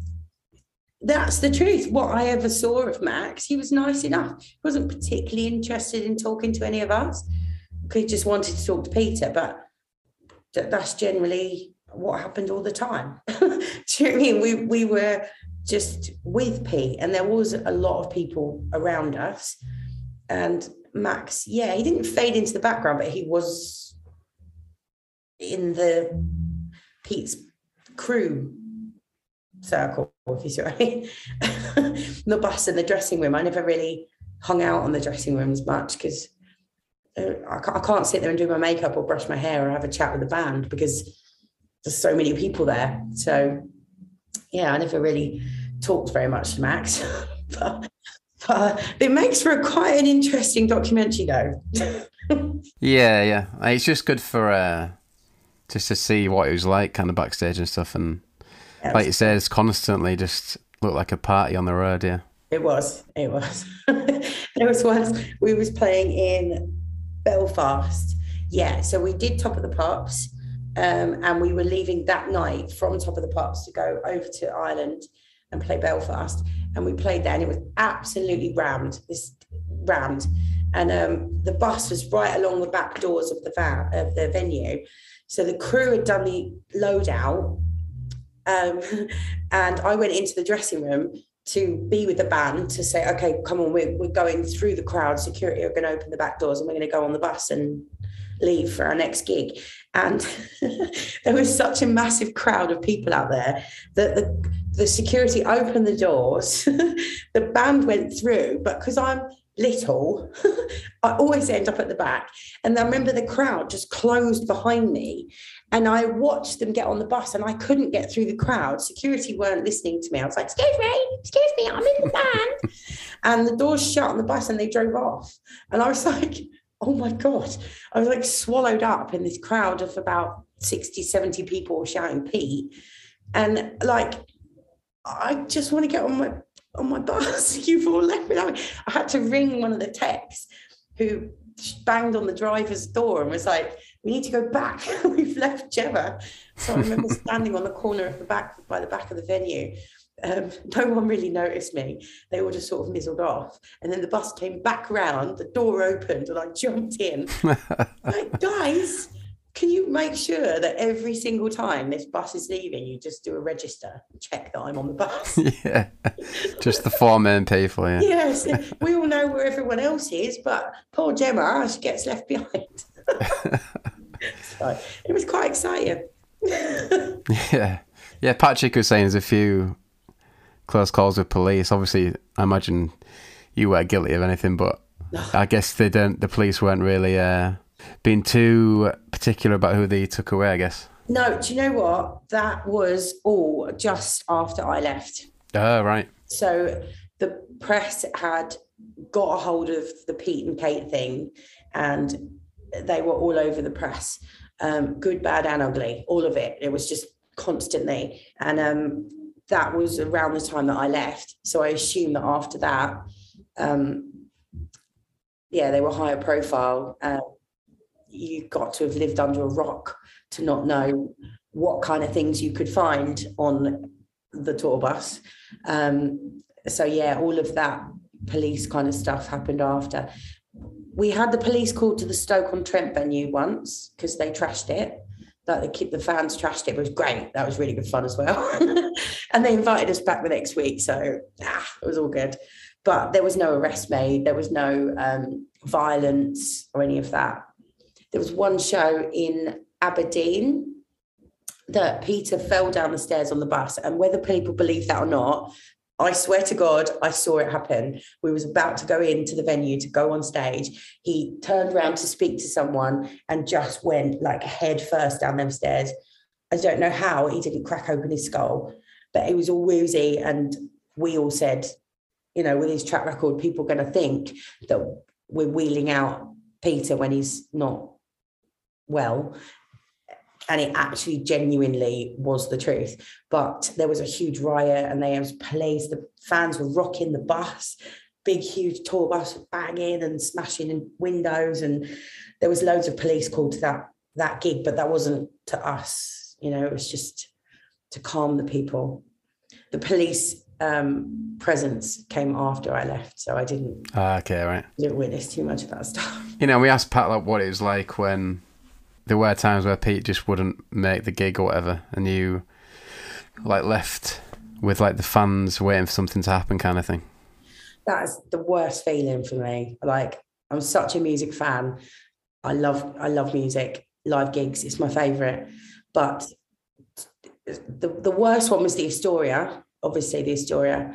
that's the truth. What I ever saw of Max, he was nice enough. He wasn't particularly interested in talking to any of us. He just wanted to talk to Peter, but that's generally what happened all the time. Do you know what I mean? We were just with Pete, and there was a lot of people around us. And Max, yeah, he didn't fade into the background, but he was in the Pete's crew circle, if you see what I mean. The bus and the dressing room. I never really hung out on the dressing rooms much because I can't sit there and do my makeup or brush my hair or have a chat with the band because there's so many people there. So yeah, I never really talked very much to Max. but it makes for quite an interesting documentary though. Yeah. It's just good for just to see what it was like kind of backstage and stuff. And like you said, it's constantly just looked like a party on the road, yeah. It was. There was once we was playing in Belfast. Yeah, so we did Top of the Pops, and we were leaving that night from Top of the Pops to go over to Ireland and play Belfast. And we played there and it was absolutely rammed. And the bus was right along the back doors of the venue. So the crew had done the load out. And I went into the dressing room to be with the band to say, okay, come on, we're going through the crowd. Security are going to open the back doors and we're going to go on the bus and leave for our next gig. And there was such a massive crowd of people out there that the security opened the doors. The band went through, but because I'm little, I always end up at the back. And I remember the crowd just closed behind me. And I watched them get on the bus and I couldn't get through the crowd. Security weren't listening to me. I was like, excuse me, I'm in the band. And the doors shut on the bus and they drove off. And I was like, oh my God. I was like swallowed up in this crowd of about 60, 70 people shouting Pete. And like, I just want to get on my bus. You've all left me. I had to ring one of the techs who banged on the driver's door and was like, we need to go back. We've left Gemma. So I remember standing on the corner of by the back of the venue. No one really noticed me. They all just sort of mizzled off. And then the bus came back round, the door opened and I jumped in. Like, guys, can you make sure that every single time this bus is leaving, you just do a register, check that I'm on the bus? Yeah, just the 4 main people, yeah. Yes, we all know where everyone else is, but poor Gemma, she gets left behind. So it was quite exciting. Yeah. Patrick was saying there's a few close calls with police. Obviously, I imagine you weren't guilty of anything, but I guess the police weren't really being too particular about who they took away, I guess. No, do you know what? That was all just after I left. Oh, right. So the press had got a hold of the Pete and Kate thing and they were all over the press. Good, bad and ugly, all of it. It was just constantly. And that was around the time that I left. So I assume that after that, they were higher profile. You got to have lived under a rock to not know what kind of things you could find on the tour bus. All of that police kind of stuff happened after. We had the police called to the Stoke-on-Trent venue once because they trashed it. Like the fans trashed it. It was great. That was really good fun as well. And they invited us back the next week. So it was all good. But there was no arrest made. There was no violence or any of that. There was one show in Aberdeen that Peter fell down the stairs on the bus. And whether people believe that or not, I swear to God, I saw it happen. We was about to go into the venue to go on stage. He turned around to speak to someone and just went like head first down them stairs. I don't know how he didn't crack open his skull, but he was all woozy. And we all said, you know, with his track record, people are going to think that we're wheeling out Peter when he's not well. And it actually genuinely was the truth. But there was a huge riot and there was police. The fans were rocking the bus, big, huge tour bus banging and smashing in windows. And there was loads of police called to that gig, but that wasn't to us. You know, it was just to calm the people. The police presence came after I left, so I didn't witness too much of that stuff. You know, we asked Pat like what it was like when there were times where Pete just wouldn't make the gig or whatever, and you like left with like the fans waiting for something to happen kind of thing. That's the worst feeling for me. Like, I'm such a music fan. I love music, live gigs. It's my favorite. But the worst one was the Astoria, obviously the Astoria.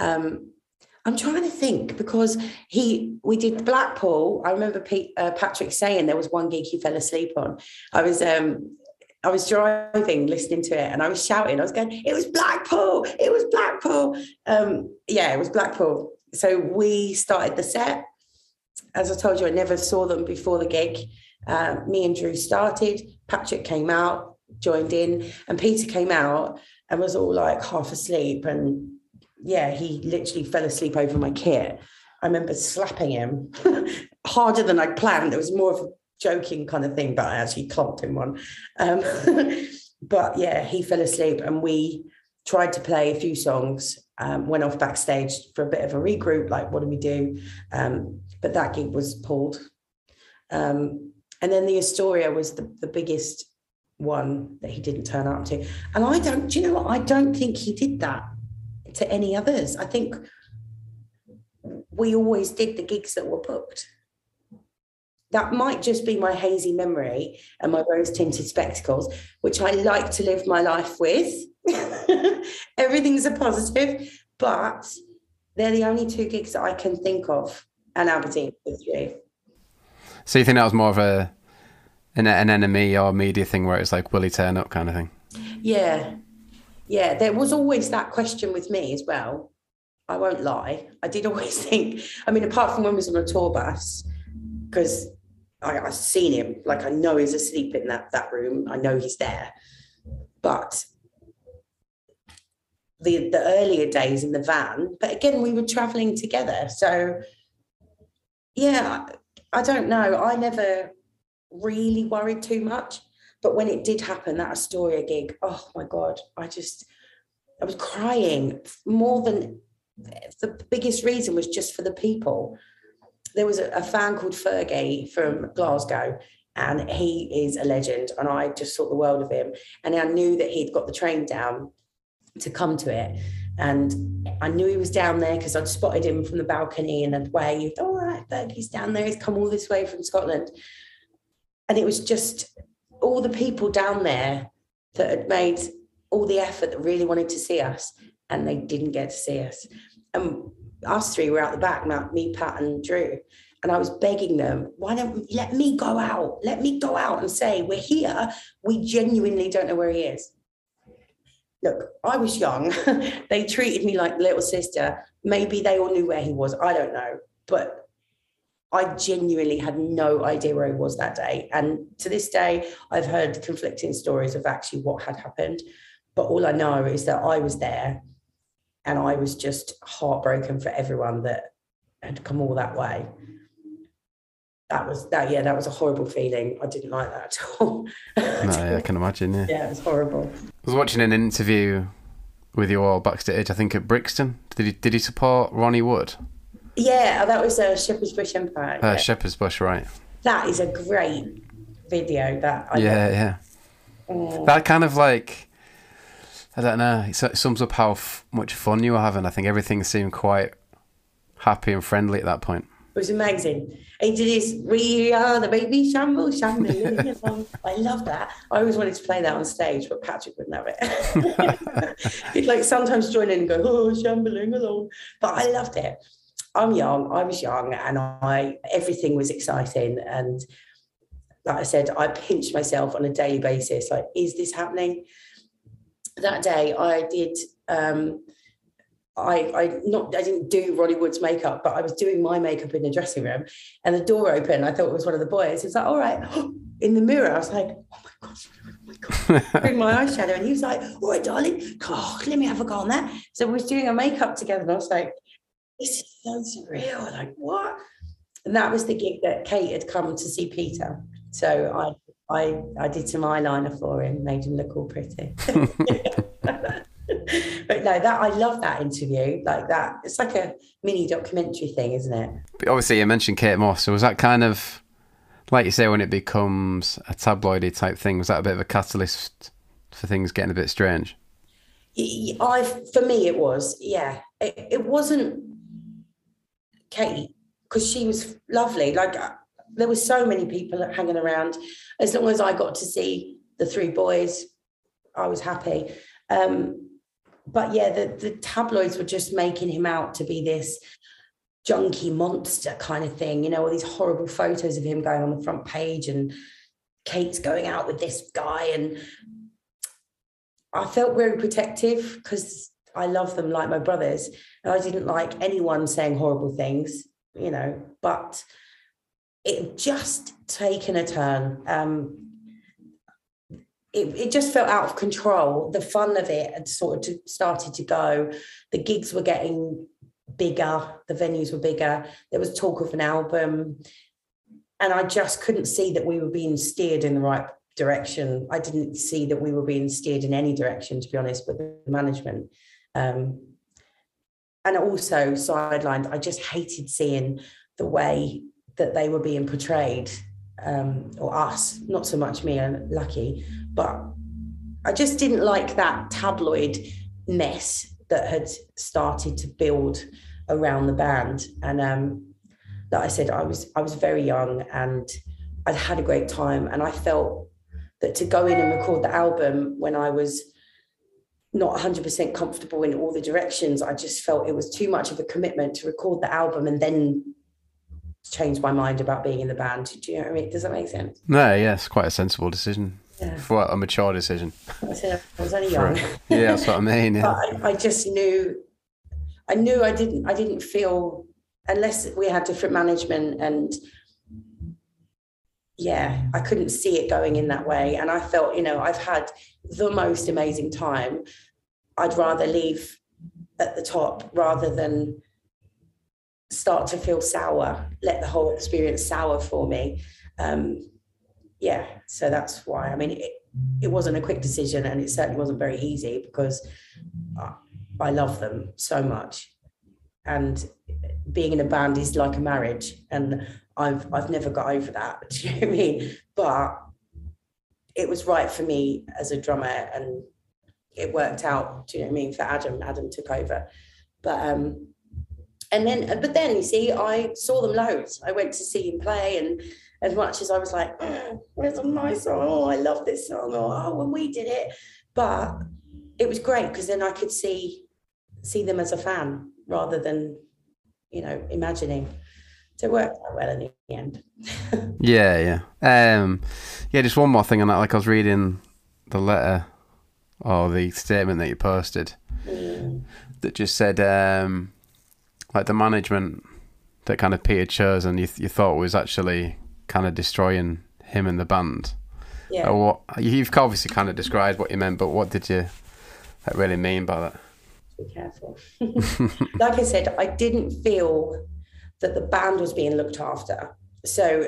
I'm trying to think because we did Blackpool. I remember Patrick saying there was one gig he fell asleep on. I was driving, listening to it, and I was shouting. I was going, "It was Blackpool! It was Blackpool!" It was Blackpool. So we started the set. As I told you, I never saw them before the gig. Me and Drew started. Patrick came out, joined in, and Peter came out and was all like half asleep. And yeah, he literally fell asleep over my kit. I remember slapping him harder than I'd planned. It was more of a joking kind of thing, but I actually clomped him one. But yeah, he fell asleep and we tried to play a few songs, went off backstage for a bit of a regroup, like what do we do? But that gig was pulled. And then the Astoria was the biggest one that he didn't turn up to. And I don't think he did that to any others. I think we always did the gigs that were booked. That might just be my hazy memory and my rose-tinted spectacles, which I like to live my life with. Everything's a positive, but they're the only two gigs that I can think of, and Aberdeen for three. So you think that was more of an enemy or media thing where it's like, will he turn up kind of thing? Yeah, there was always that question with me as well. I won't lie. I did always think, I mean, apart from when we was on a tour bus, because I've seen him, like I know he's asleep in that room. I know he's there. But the earlier days in the van, but again, we were traveling together. So yeah, I don't know. I never really worried too much. But when it did happen, that Astoria gig, oh my God, I was crying more than the biggest reason was just for the people. There was a fan called Fergie from Glasgow, and he is a legend. And I just thought the world of him. And I knew that he'd got the train down to come to it. And I knew he was down there because I'd spotted him from the balcony and I'd waved, all right, Fergie's down there. He's come all this way from Scotland. And it was just all the people down there that had made all the effort that really wanted to see us, and they didn't get to see us. And us three were out the back, me, Pat and Drew. And I was begging them, why don't you let me go out? Let me go out and say, we're here. We genuinely don't know where he is. Look, I was young. They treated me like little sister. Maybe they all knew where he was. I don't know. But I genuinely had no idea where he was that day. And to this day, I've heard conflicting stories of actually what had happened. But all I know is that I was there and I was just heartbroken for everyone that had come all that way. That was a horrible feeling. I didn't like that at all. No, I can imagine, yeah. Yeah, it was horrible. I was watching an interview with you all backstage, I think at Brixton. Did he support Ronnie Wood? Yeah, that was Shepherd's Bush Empire. Yeah. Shepherd's Bush, right. That is a great video. Yeah. That kind of like, I don't know, it sums up how much fun you were having. I think everything seemed quite happy and friendly at that point. It was amazing. He did his "We Are the Baby Shambles, shambling along." I love that. I always wanted to play that on stage, but Patrick wouldn't have it. He'd like sometimes join in and go, "Oh, shambling along," but I loved it. I'm young. I was young, and everything was exciting. And like I said, I pinched myself on a daily basis. Like, is this happening? That day, I did. I didn't do Ronnie Wood's makeup, but I was doing my makeup in the dressing room, and the door opened. I thought it was one of the boys. He was like, "All right." In the mirror, I was like, "Oh my god!" Doing my eyeshadow, and he was like, "All right, darling, let me have a go on that." So we was doing our makeup together, and I was like, "This is so surreal." Like, what? And that was the gig that Kate had come to see Peter. So I did some eyeliner for him, made him look all pretty. But no, I love that interview. Like that, it's like a mini documentary thing, isn't it? But obviously, you mentioned Kate Moss. So was that kind of, like you say, when it becomes a tabloidy type thing, was that a bit of a catalyst for things getting a bit strange? For me, it was. Yeah, it wasn't Kate, because she was lovely. Like, there were so many people hanging around. As long as I got to see the three boys, I was happy. But yeah, the tabloids were just making him out to be this junkie monster kind of thing. You know, all these horrible photos of him going on the front page, and Kate's going out with this guy. And I felt very protective because I love them like my brothers. And I didn't like anyone saying horrible things, you know, but it just taken a turn. It just felt out of control. The fun of it had sort of started to go. The gigs were getting bigger. The venues were bigger. There was talk of an album. And I just couldn't see that we were being steered in the right direction. I didn't see that we were being steered in any direction, to be honest, with the management. And also, sidelined, I just hated seeing the way that they were being portrayed, or us, not so much me and Lucky, but I just didn't like that tabloid mess that had started to build around the band. And like I said, I was very young and I'd had a great time, and I felt that to go in and record the album when I was not 100% comfortable in all the directions, I just felt it was too much of a commitment to record the album and then change my mind about being in the band. Do you know what I mean? Does that make sense? No, yeah, it's quite a sensible decision. Yeah. For a mature decision. I was only young. Yeah, that's what I mean. Yeah. But I just knew I didn't feel, unless we had different management, and yeah, I couldn't see it going in that way. And I felt, you know, I've had the most amazing time. I'd rather leave at the top rather than start to feel sour, let the whole experience sour for me. Yeah, so that's why. I mean, it wasn't a quick decision, and it certainly wasn't very easy, because I love them so much, and being in a band is like a marriage, and I've never got over that. Do you know what I mean? But it was right for me as a drummer, and it worked out. Do you know what I mean? For Adam. Adam took over, but then you see, I saw them loads. I went to see him play, and as much as I was like, where's a nice song? Oh, I love this song. Oh, when we did it. But it was great, because then I could see them as a fan rather than, you know, imagining. So it worked out well in the end. Yeah. Yeah, just one more thing on that. Like, I was reading the letter or the statement that you posted that just said, like, the management that kind of Peter chose and you thought was actually kind of destroying him and the band. Yeah. Or what, you've obviously kind of described what you meant, but what did you really mean by that? Be careful. Like I said, I didn't feel that the band was being looked after. So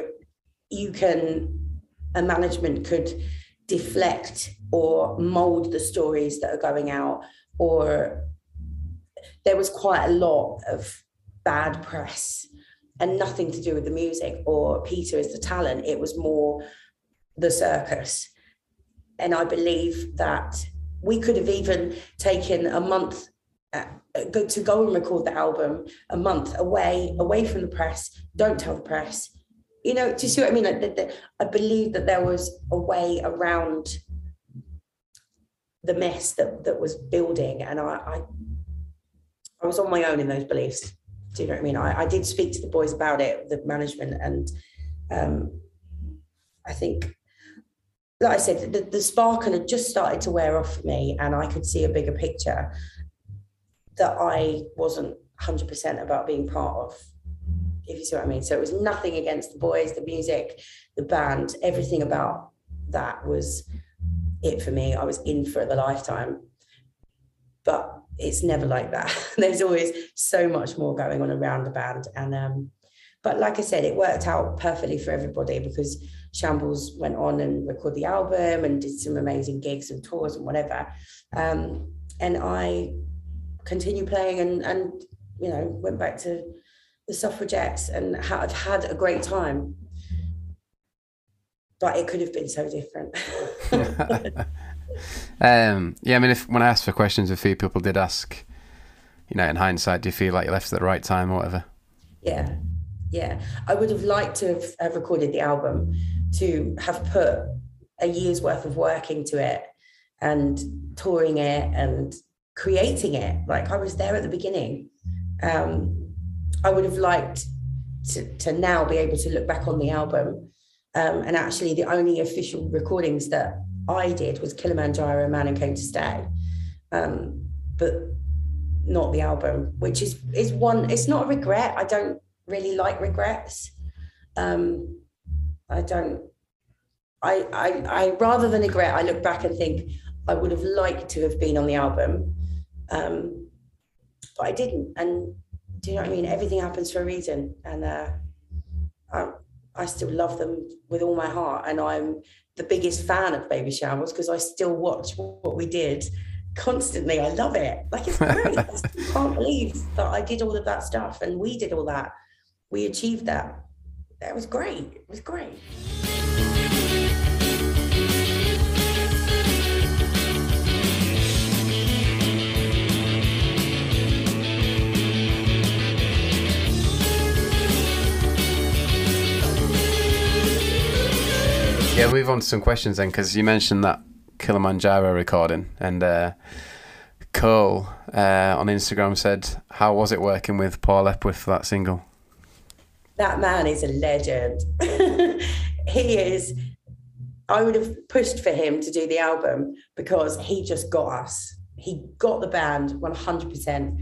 a management could deflect or mold the stories that are going out, or there was quite a lot of bad press and nothing to do with the music or Peter as the talent. It was more the circus. And I believe that we could have even taken a month to go and record the album, a month away from the press. Don't tell the press. You know, do you see what I mean? I believe that there was a way around the mess that was building, and I was on my own in those beliefs. Do you know what I mean? I did speak to the boys about it, the management, and I think, like I said, the sparkle had just started to wear off for me, and I could see a bigger picture that I wasn't 100% about being part of, if you see what I mean. So it was nothing against the boys, the music, the band, everything about that was it for me. I was in for the lifetime, but it's never like that. There's always so much more going on around the band. And but like I said, it worked out perfectly for everybody, because Shambles went on and recorded the album and did some amazing gigs and tours and whatever. And I continued playing and you know, went back to the Suffragettes, and I've had a great time. But it could have been so different. Yeah, I mean, when I asked for questions, a few people did ask, you know, in hindsight, do you feel like you left at the right time or whatever? Yeah. I would have liked to have recorded the album, to have put a year's worth of work into it and touring it and creating it. Like, I was there at the beginning. I would have liked to now be able to look back on the album. And actually the only official recordings that I did was Kilimanjaro, Man Who Came to Stay, but not the album, which is one, it's not a regret. I don't really like regrets. I rather than regret, I look back and think I would have liked to have been on the album, but I didn't. And do you know what I mean? Everything happens for a reason. And I still love them with all my heart, and I'm the biggest fan of Baby Shambles because I still watch what we did constantly. I love it. Like, it's great. I still can't believe that I did all of that stuff and we did all that. We achieved that. That was great. It was great. Yeah, move on to some questions then, because you mentioned that Kilimanjaro recording, and Cole on Instagram said, how was it working with Paul Epworth for that single? That man is a legend. He is. I would have pushed for him to do the album because he just got us. He got the band 100%.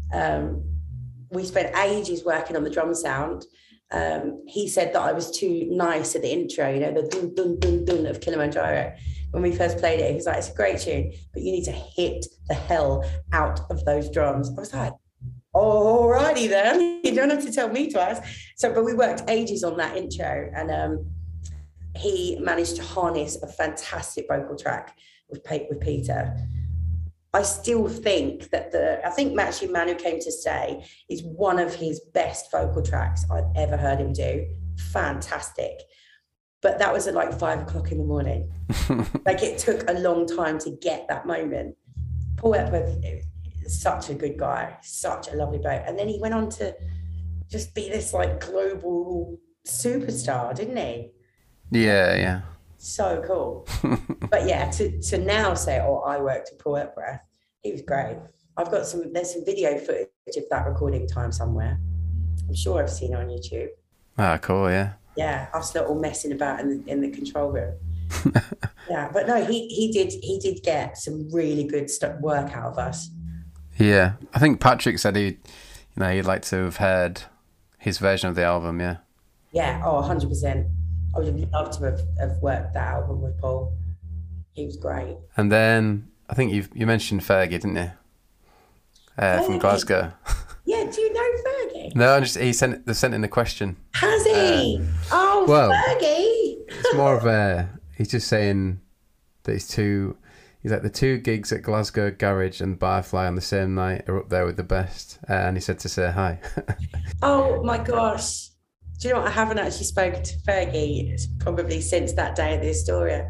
We spent ages working on the drum sound. He said that I was too nice at the intro, you know, the dun dun dun dun of Kilimanjaro. When we first played it, he was like, it's a great tune, but you need to hit the hell out of those drums. I was like, alrighty then, you don't have to tell me twice. So, but we worked ages on that intro, and he managed to harness a fantastic vocal track with Peter. I still think that I think actually Man Who Came to Stay is one of his best vocal tracks I've ever heard him do. Fantastic. But that was at like 5 o'clock in the morning. Like, it took a long time to get that moment. Paul Epworth is such a good guy, such a lovely bloke. And then he went on to just be this like global superstar, didn't he? Yeah. So cool. But yeah, to now say, oh, I worked with Paul Epworth, he was great. There's some video footage of that recording time somewhere. I'm sure I've seen it on YouTube. Ah, cool, yeah. Yeah, us all messing about in the control room. Yeah, but no, he did get some really good work out of us. Yeah, I think Patrick said he'd like to have heard his version of the album, yeah. Yeah, 100%. I would have loved to have worked that album with Paul. He was great. And then I think you mentioned Fergie, didn't you? From Glasgow. Yeah, do you know Fergie? No, they sent in a question. Has he? Fergie. It's more of he's just saying that he's like, the two gigs at Glasgow Garage and Barfly on the same night are up there with the best. And he said to say hi. Oh my gosh. Do you know what? I haven't actually spoken to Fergie probably since that day at the Astoria.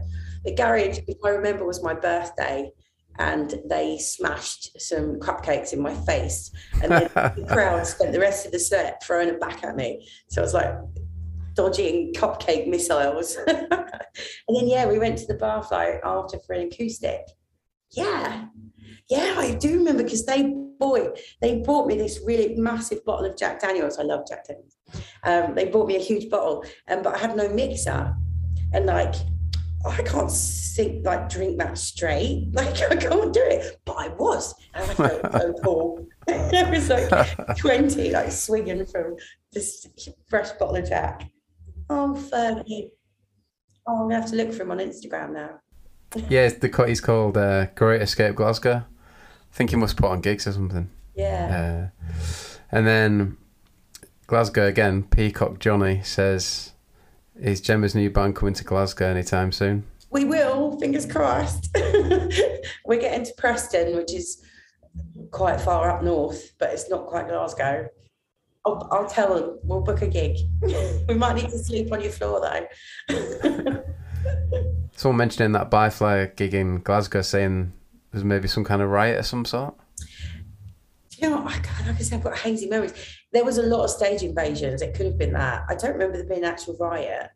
The garage, if I remember, was my birthday, and they smashed some cupcakes in my face, and then the crowd spent the rest of the set throwing them back at me. So I was like dodging cupcake missiles. And then, yeah, we went to the Barfly after for an acoustic. Yeah, I do remember, because they bought me this really massive bottle of Jack Daniels. I love Jack Daniels. They bought me a huge bottle, but I had no mixer, and like I can't drink that straight. Like I can't do it, but I was, and I felt so cool. I was like 20, like swinging from this fresh bottle of Jack. Oh, Fergie. Oh, I'm gonna have to look for him on Instagram now. Yeah, he's called Great Escape Glasgow. I think he must put on gigs or something. Yeah. And then Glasgow again, Peacock Johnny says, is Gemma's new band coming to Glasgow anytime soon? We will, fingers crossed. We're getting to Preston, which is quite far up north, but it's not quite Glasgow. I'll tell them, we'll book a gig. We might need to sleep on your floor though. Someone mentioning that Barfly gig in Glasgow, saying there's maybe some kind of riot of some sort. You know, like I said, I've got hazy memories. There was a lot of stage invasions. It could have been that. I don't remember there being an actual riot.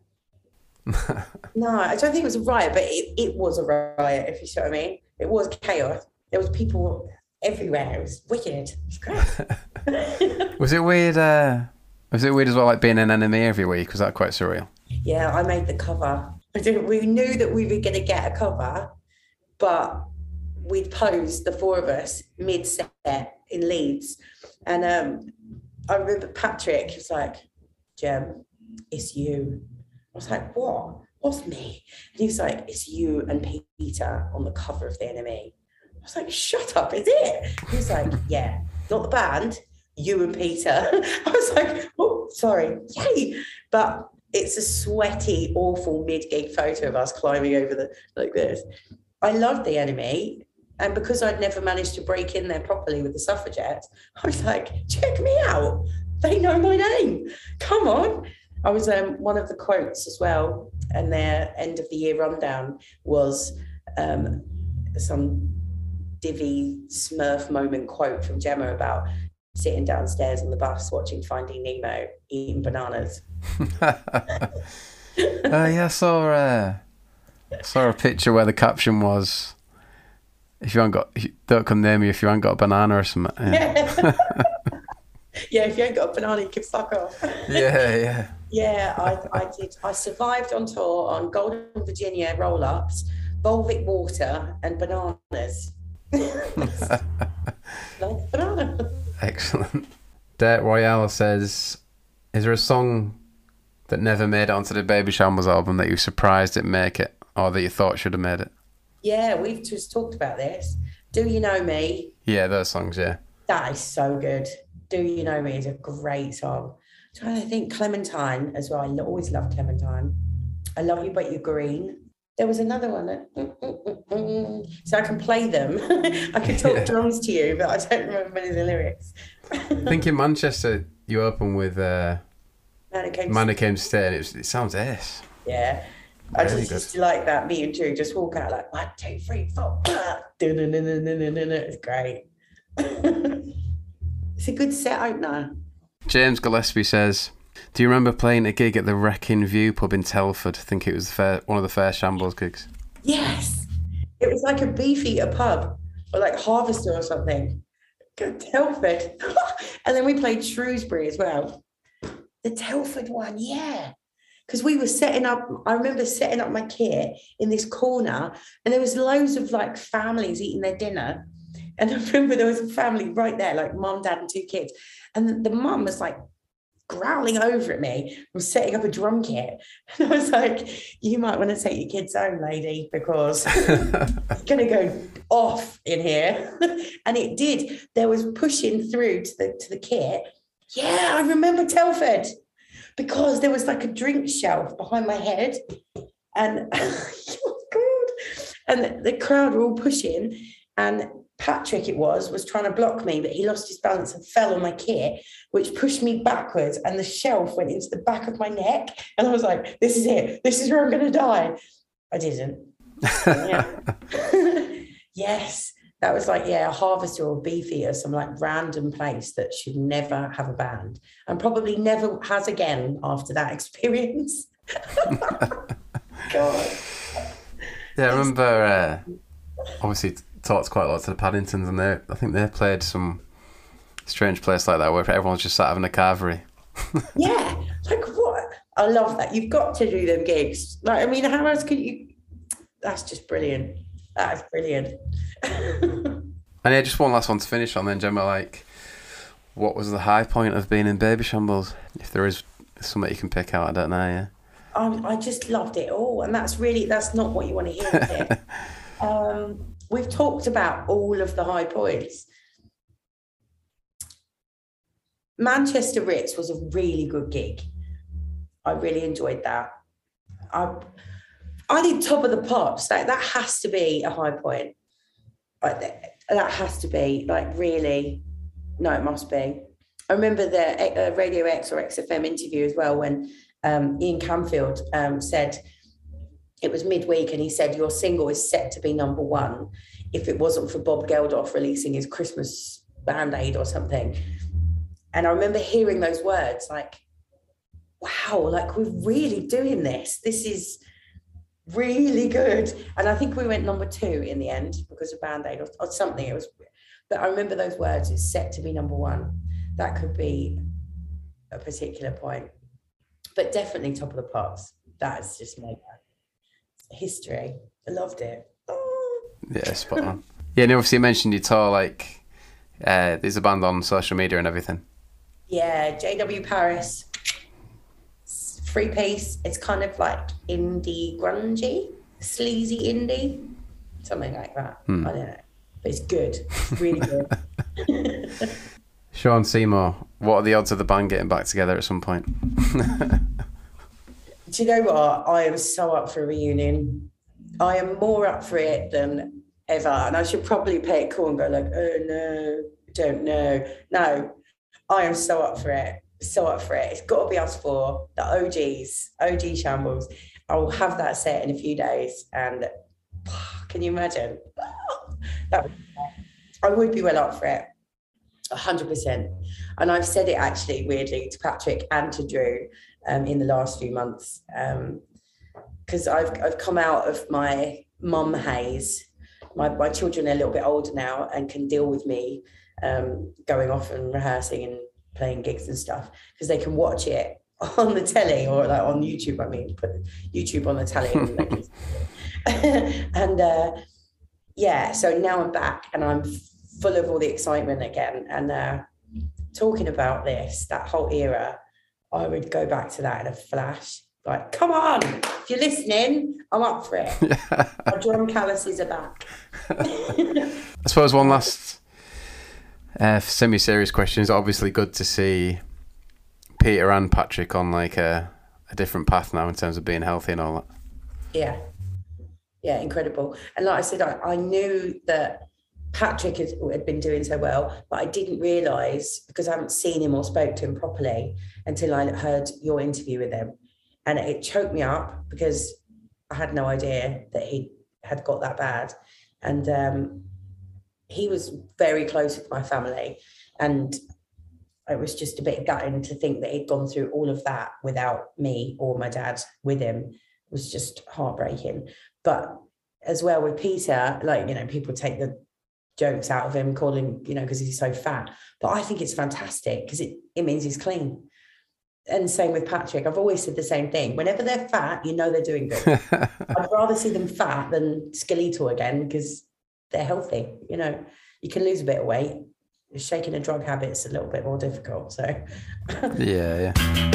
No, I don't think it was a riot, but it was a riot, if you see what I mean. It was chaos. There was people everywhere. It was wicked. It was great. Was it weird? Was it weird as well, like being an enemy every week? Was that quite surreal? Yeah, I made the cover. We knew that we were going to get a cover, but we'd posed, the four of us, mid-set in Leeds. And I remember Patrick was like, Gem, it's you. I was like, what? What's me? And he was like, it's you and Peter on the cover of The NME. I was like, shut up, is it? He was like, yeah, not the band, you and Peter. I was like, oh, sorry, yay. But it's a sweaty, awful mid-gig photo of us climbing over like this. I loved The NME. And because I'd never managed to break in there properly with the Suffragettes, I was like, check me out. They know my name. Come on. I was one of the quotes as well, and their end of the year rundown was some divvy Smurf moment quote from Gemma about sitting downstairs on the bus watching Finding Nemo, eating bananas. Yeah, I saw a picture where the caption was, don't come near me if you ain't got a banana or something. Yeah. Yeah, if you ain't got a banana, you can fuck off. Yeah. Yeah, I did. I survived on tour on Golden Virginia roll-ups, Volvic water, and bananas. Like banana. Excellent. Dirt Royale says, is there a song that never made it onto the Baby Shambles album that you were surprised it make it, or that you thought should have made it? Yeah, we've just talked about this. Do You Know Me? Yeah, those songs, yeah. That is so good. Do You Know Me is a great song. I'm trying to think. Clementine as well. I always loved Clementine. I Love You But You're Green. There was another one that... So I can play them. I can talk drums to you, but I don't remember any of the lyrics. I think in Manchester you open with Man Who Came to Stay, and it sounds ace. Yeah. I just used to like that. Me and Drew just walk out like 1, 2, 3, 4. It's great. It's a good set opener. James Gillespie says, do you remember playing a gig at the Wrecking View pub in Telford? I think it was one of the first Shambles gigs. Yes. It was like a Beefeater pub, or like Harvester or something. Telford. And then we played Shrewsbury as well. The Telford one, yeah. Because we were setting up, I remember setting up my kit in this corner, and there was loads of like families eating their dinner. And I remember there was a family right there, like mom, dad, and 2 kids. And the mum was like growling over at me from setting up a drum kit. And I was like, you might want to take your kids home, lady, because it's going to go off in here. And it did. There was pushing through to the kit. Yeah, I remember Telford, because there was like a drink shelf behind my head. And oh God. And the crowd were all pushing. And Patrick was trying to block me, but he lost his balance and fell on my kit, which pushed me backwards, and the shelf went into the back of my neck. And I was like, this is it. This is where I'm going to die. I didn't. Yeah. Yes. That was like, yeah, a Harvester or Beefeater, some like random place that should never have a band and probably never has again after that experience. God. Yeah, I remember, obviously talked quite a lot to the Paddingtons, and I think they played some strange place like that where everyone's just sat having a carvery. Yeah, like what? I love that. You've got to do them gigs. Like, I mean, how else could you? That's just brilliant. That is brilliant. And yeah, just one last one to finish on then, Gemma. Like, what was the high point of being in Babyshambles? If there is something you can pick out, I don't know, yeah. I just loved it all. And that's not what you want to hear, is it? We've talked about all of the high points. Manchester Ritz was a really good gig. I really enjoyed that. I think Top of the Pops, that has to be a high point. That has to be, like, really, no, it must be. I remember the Radio X or XFM interview as well when Ian Camfield said, it was midweek, and he said, your single is set to be number one if it wasn't for Bob Geldof releasing his Christmas Band-Aid or something. And I remember hearing those words, like, wow, like, we're really doing this. This is really good. And I think we went number 2 in the end because of Band-Aid or something. It was, but I remember those words, it's set to be number 1. That could be a particular point. But definitely Top of the Pops. That's just my history. I loved it. Oh. Yeah, spot on. Yeah, and obviously you mentioned you tour, like, there's a band on social media and everything. Yeah, JW Paris. 3-piece. It's kind of like indie grungy, sleazy indie, something like that. I don't know, but it's good. It's really good. Sean Seymour, what are the odds of the band getting back together at some point? Do you know what? I am so up for a reunion. I am more up for it than ever, and I should probably play it cool and go like, oh no, don't know. No, I am so up for it. So up for it. It's got to be us 4, the OG Shambles. I'll have that set in a few days, and can you imagine? I would be well up for it, 100%. And I've said it actually weirdly to Patrick and to Drew in the last few months, because I've come out of my mum haze. My children are a little bit older now and can deal with me going off and rehearsing and playing gigs and stuff, because they can watch it on the telly or like on YouTube. I mean, put YouTube on the telly and yeah, so now I'm back and I'm full of all the excitement again, and talking about that whole era, I would go back to that in a flash. Like, come on, if you're listening, I'm up for it. Yeah. My drum calluses are back. I suppose one last semi-serious question. Is obviously good to see Peter and Patrick on like a different path now in terms of being healthy and all that. Yeah, incredible. And like I said, I knew that Patrick had been doing so well, but I didn't realise, because I haven't seen him or spoke to him properly until I heard your interview with him, and it choked me up because I had no idea that he had got that bad. And he was very close with my family, and it was just a bit gutting to think that he'd gone through all of that without me or my dad with him. It was just heartbreaking. But as well with Peter, like, you know, people take the jokes out of him, calling, you know, because he's so fat. But I think it's fantastic because it means he's clean. And same with Patrick. I've always said the same thing. Whenever they're fat, you know they're doing good. I'd rather see them fat than skeletal again, because they're healthy. You know, you can lose a bit of weight. Shaking a drug habit's a little bit more difficult. So yeah.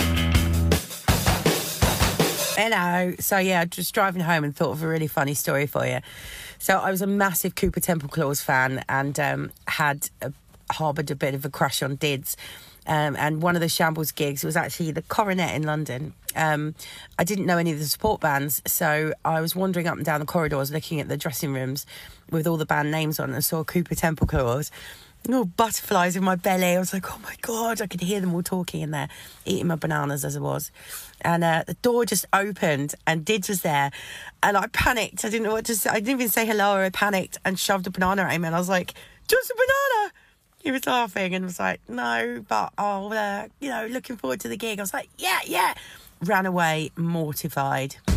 Hello. So yeah, just driving home and thought of a really funny story for you. So I was a massive Cooper Temple Claws fan, and had harboured a bit of a crush on Dids. And one of the Shambles gigs was actually the Coronet in London. I didn't know any of the support bands, so I was wandering up and down the corridors looking at the dressing rooms with all the band names on, and saw Cooper Temple Claws. Little butterflies in my belly. I was like, oh my God, I could hear them all talking in there, eating my bananas as I was. And the door just opened and Didge was there. And I panicked. I didn't know what to say. I didn't even say hello. I panicked and shoved a banana at him. And I was like, just a banana. He was laughing and was like, no, but I'll, looking forward to the gig. I was like, yeah. Ran away mortified.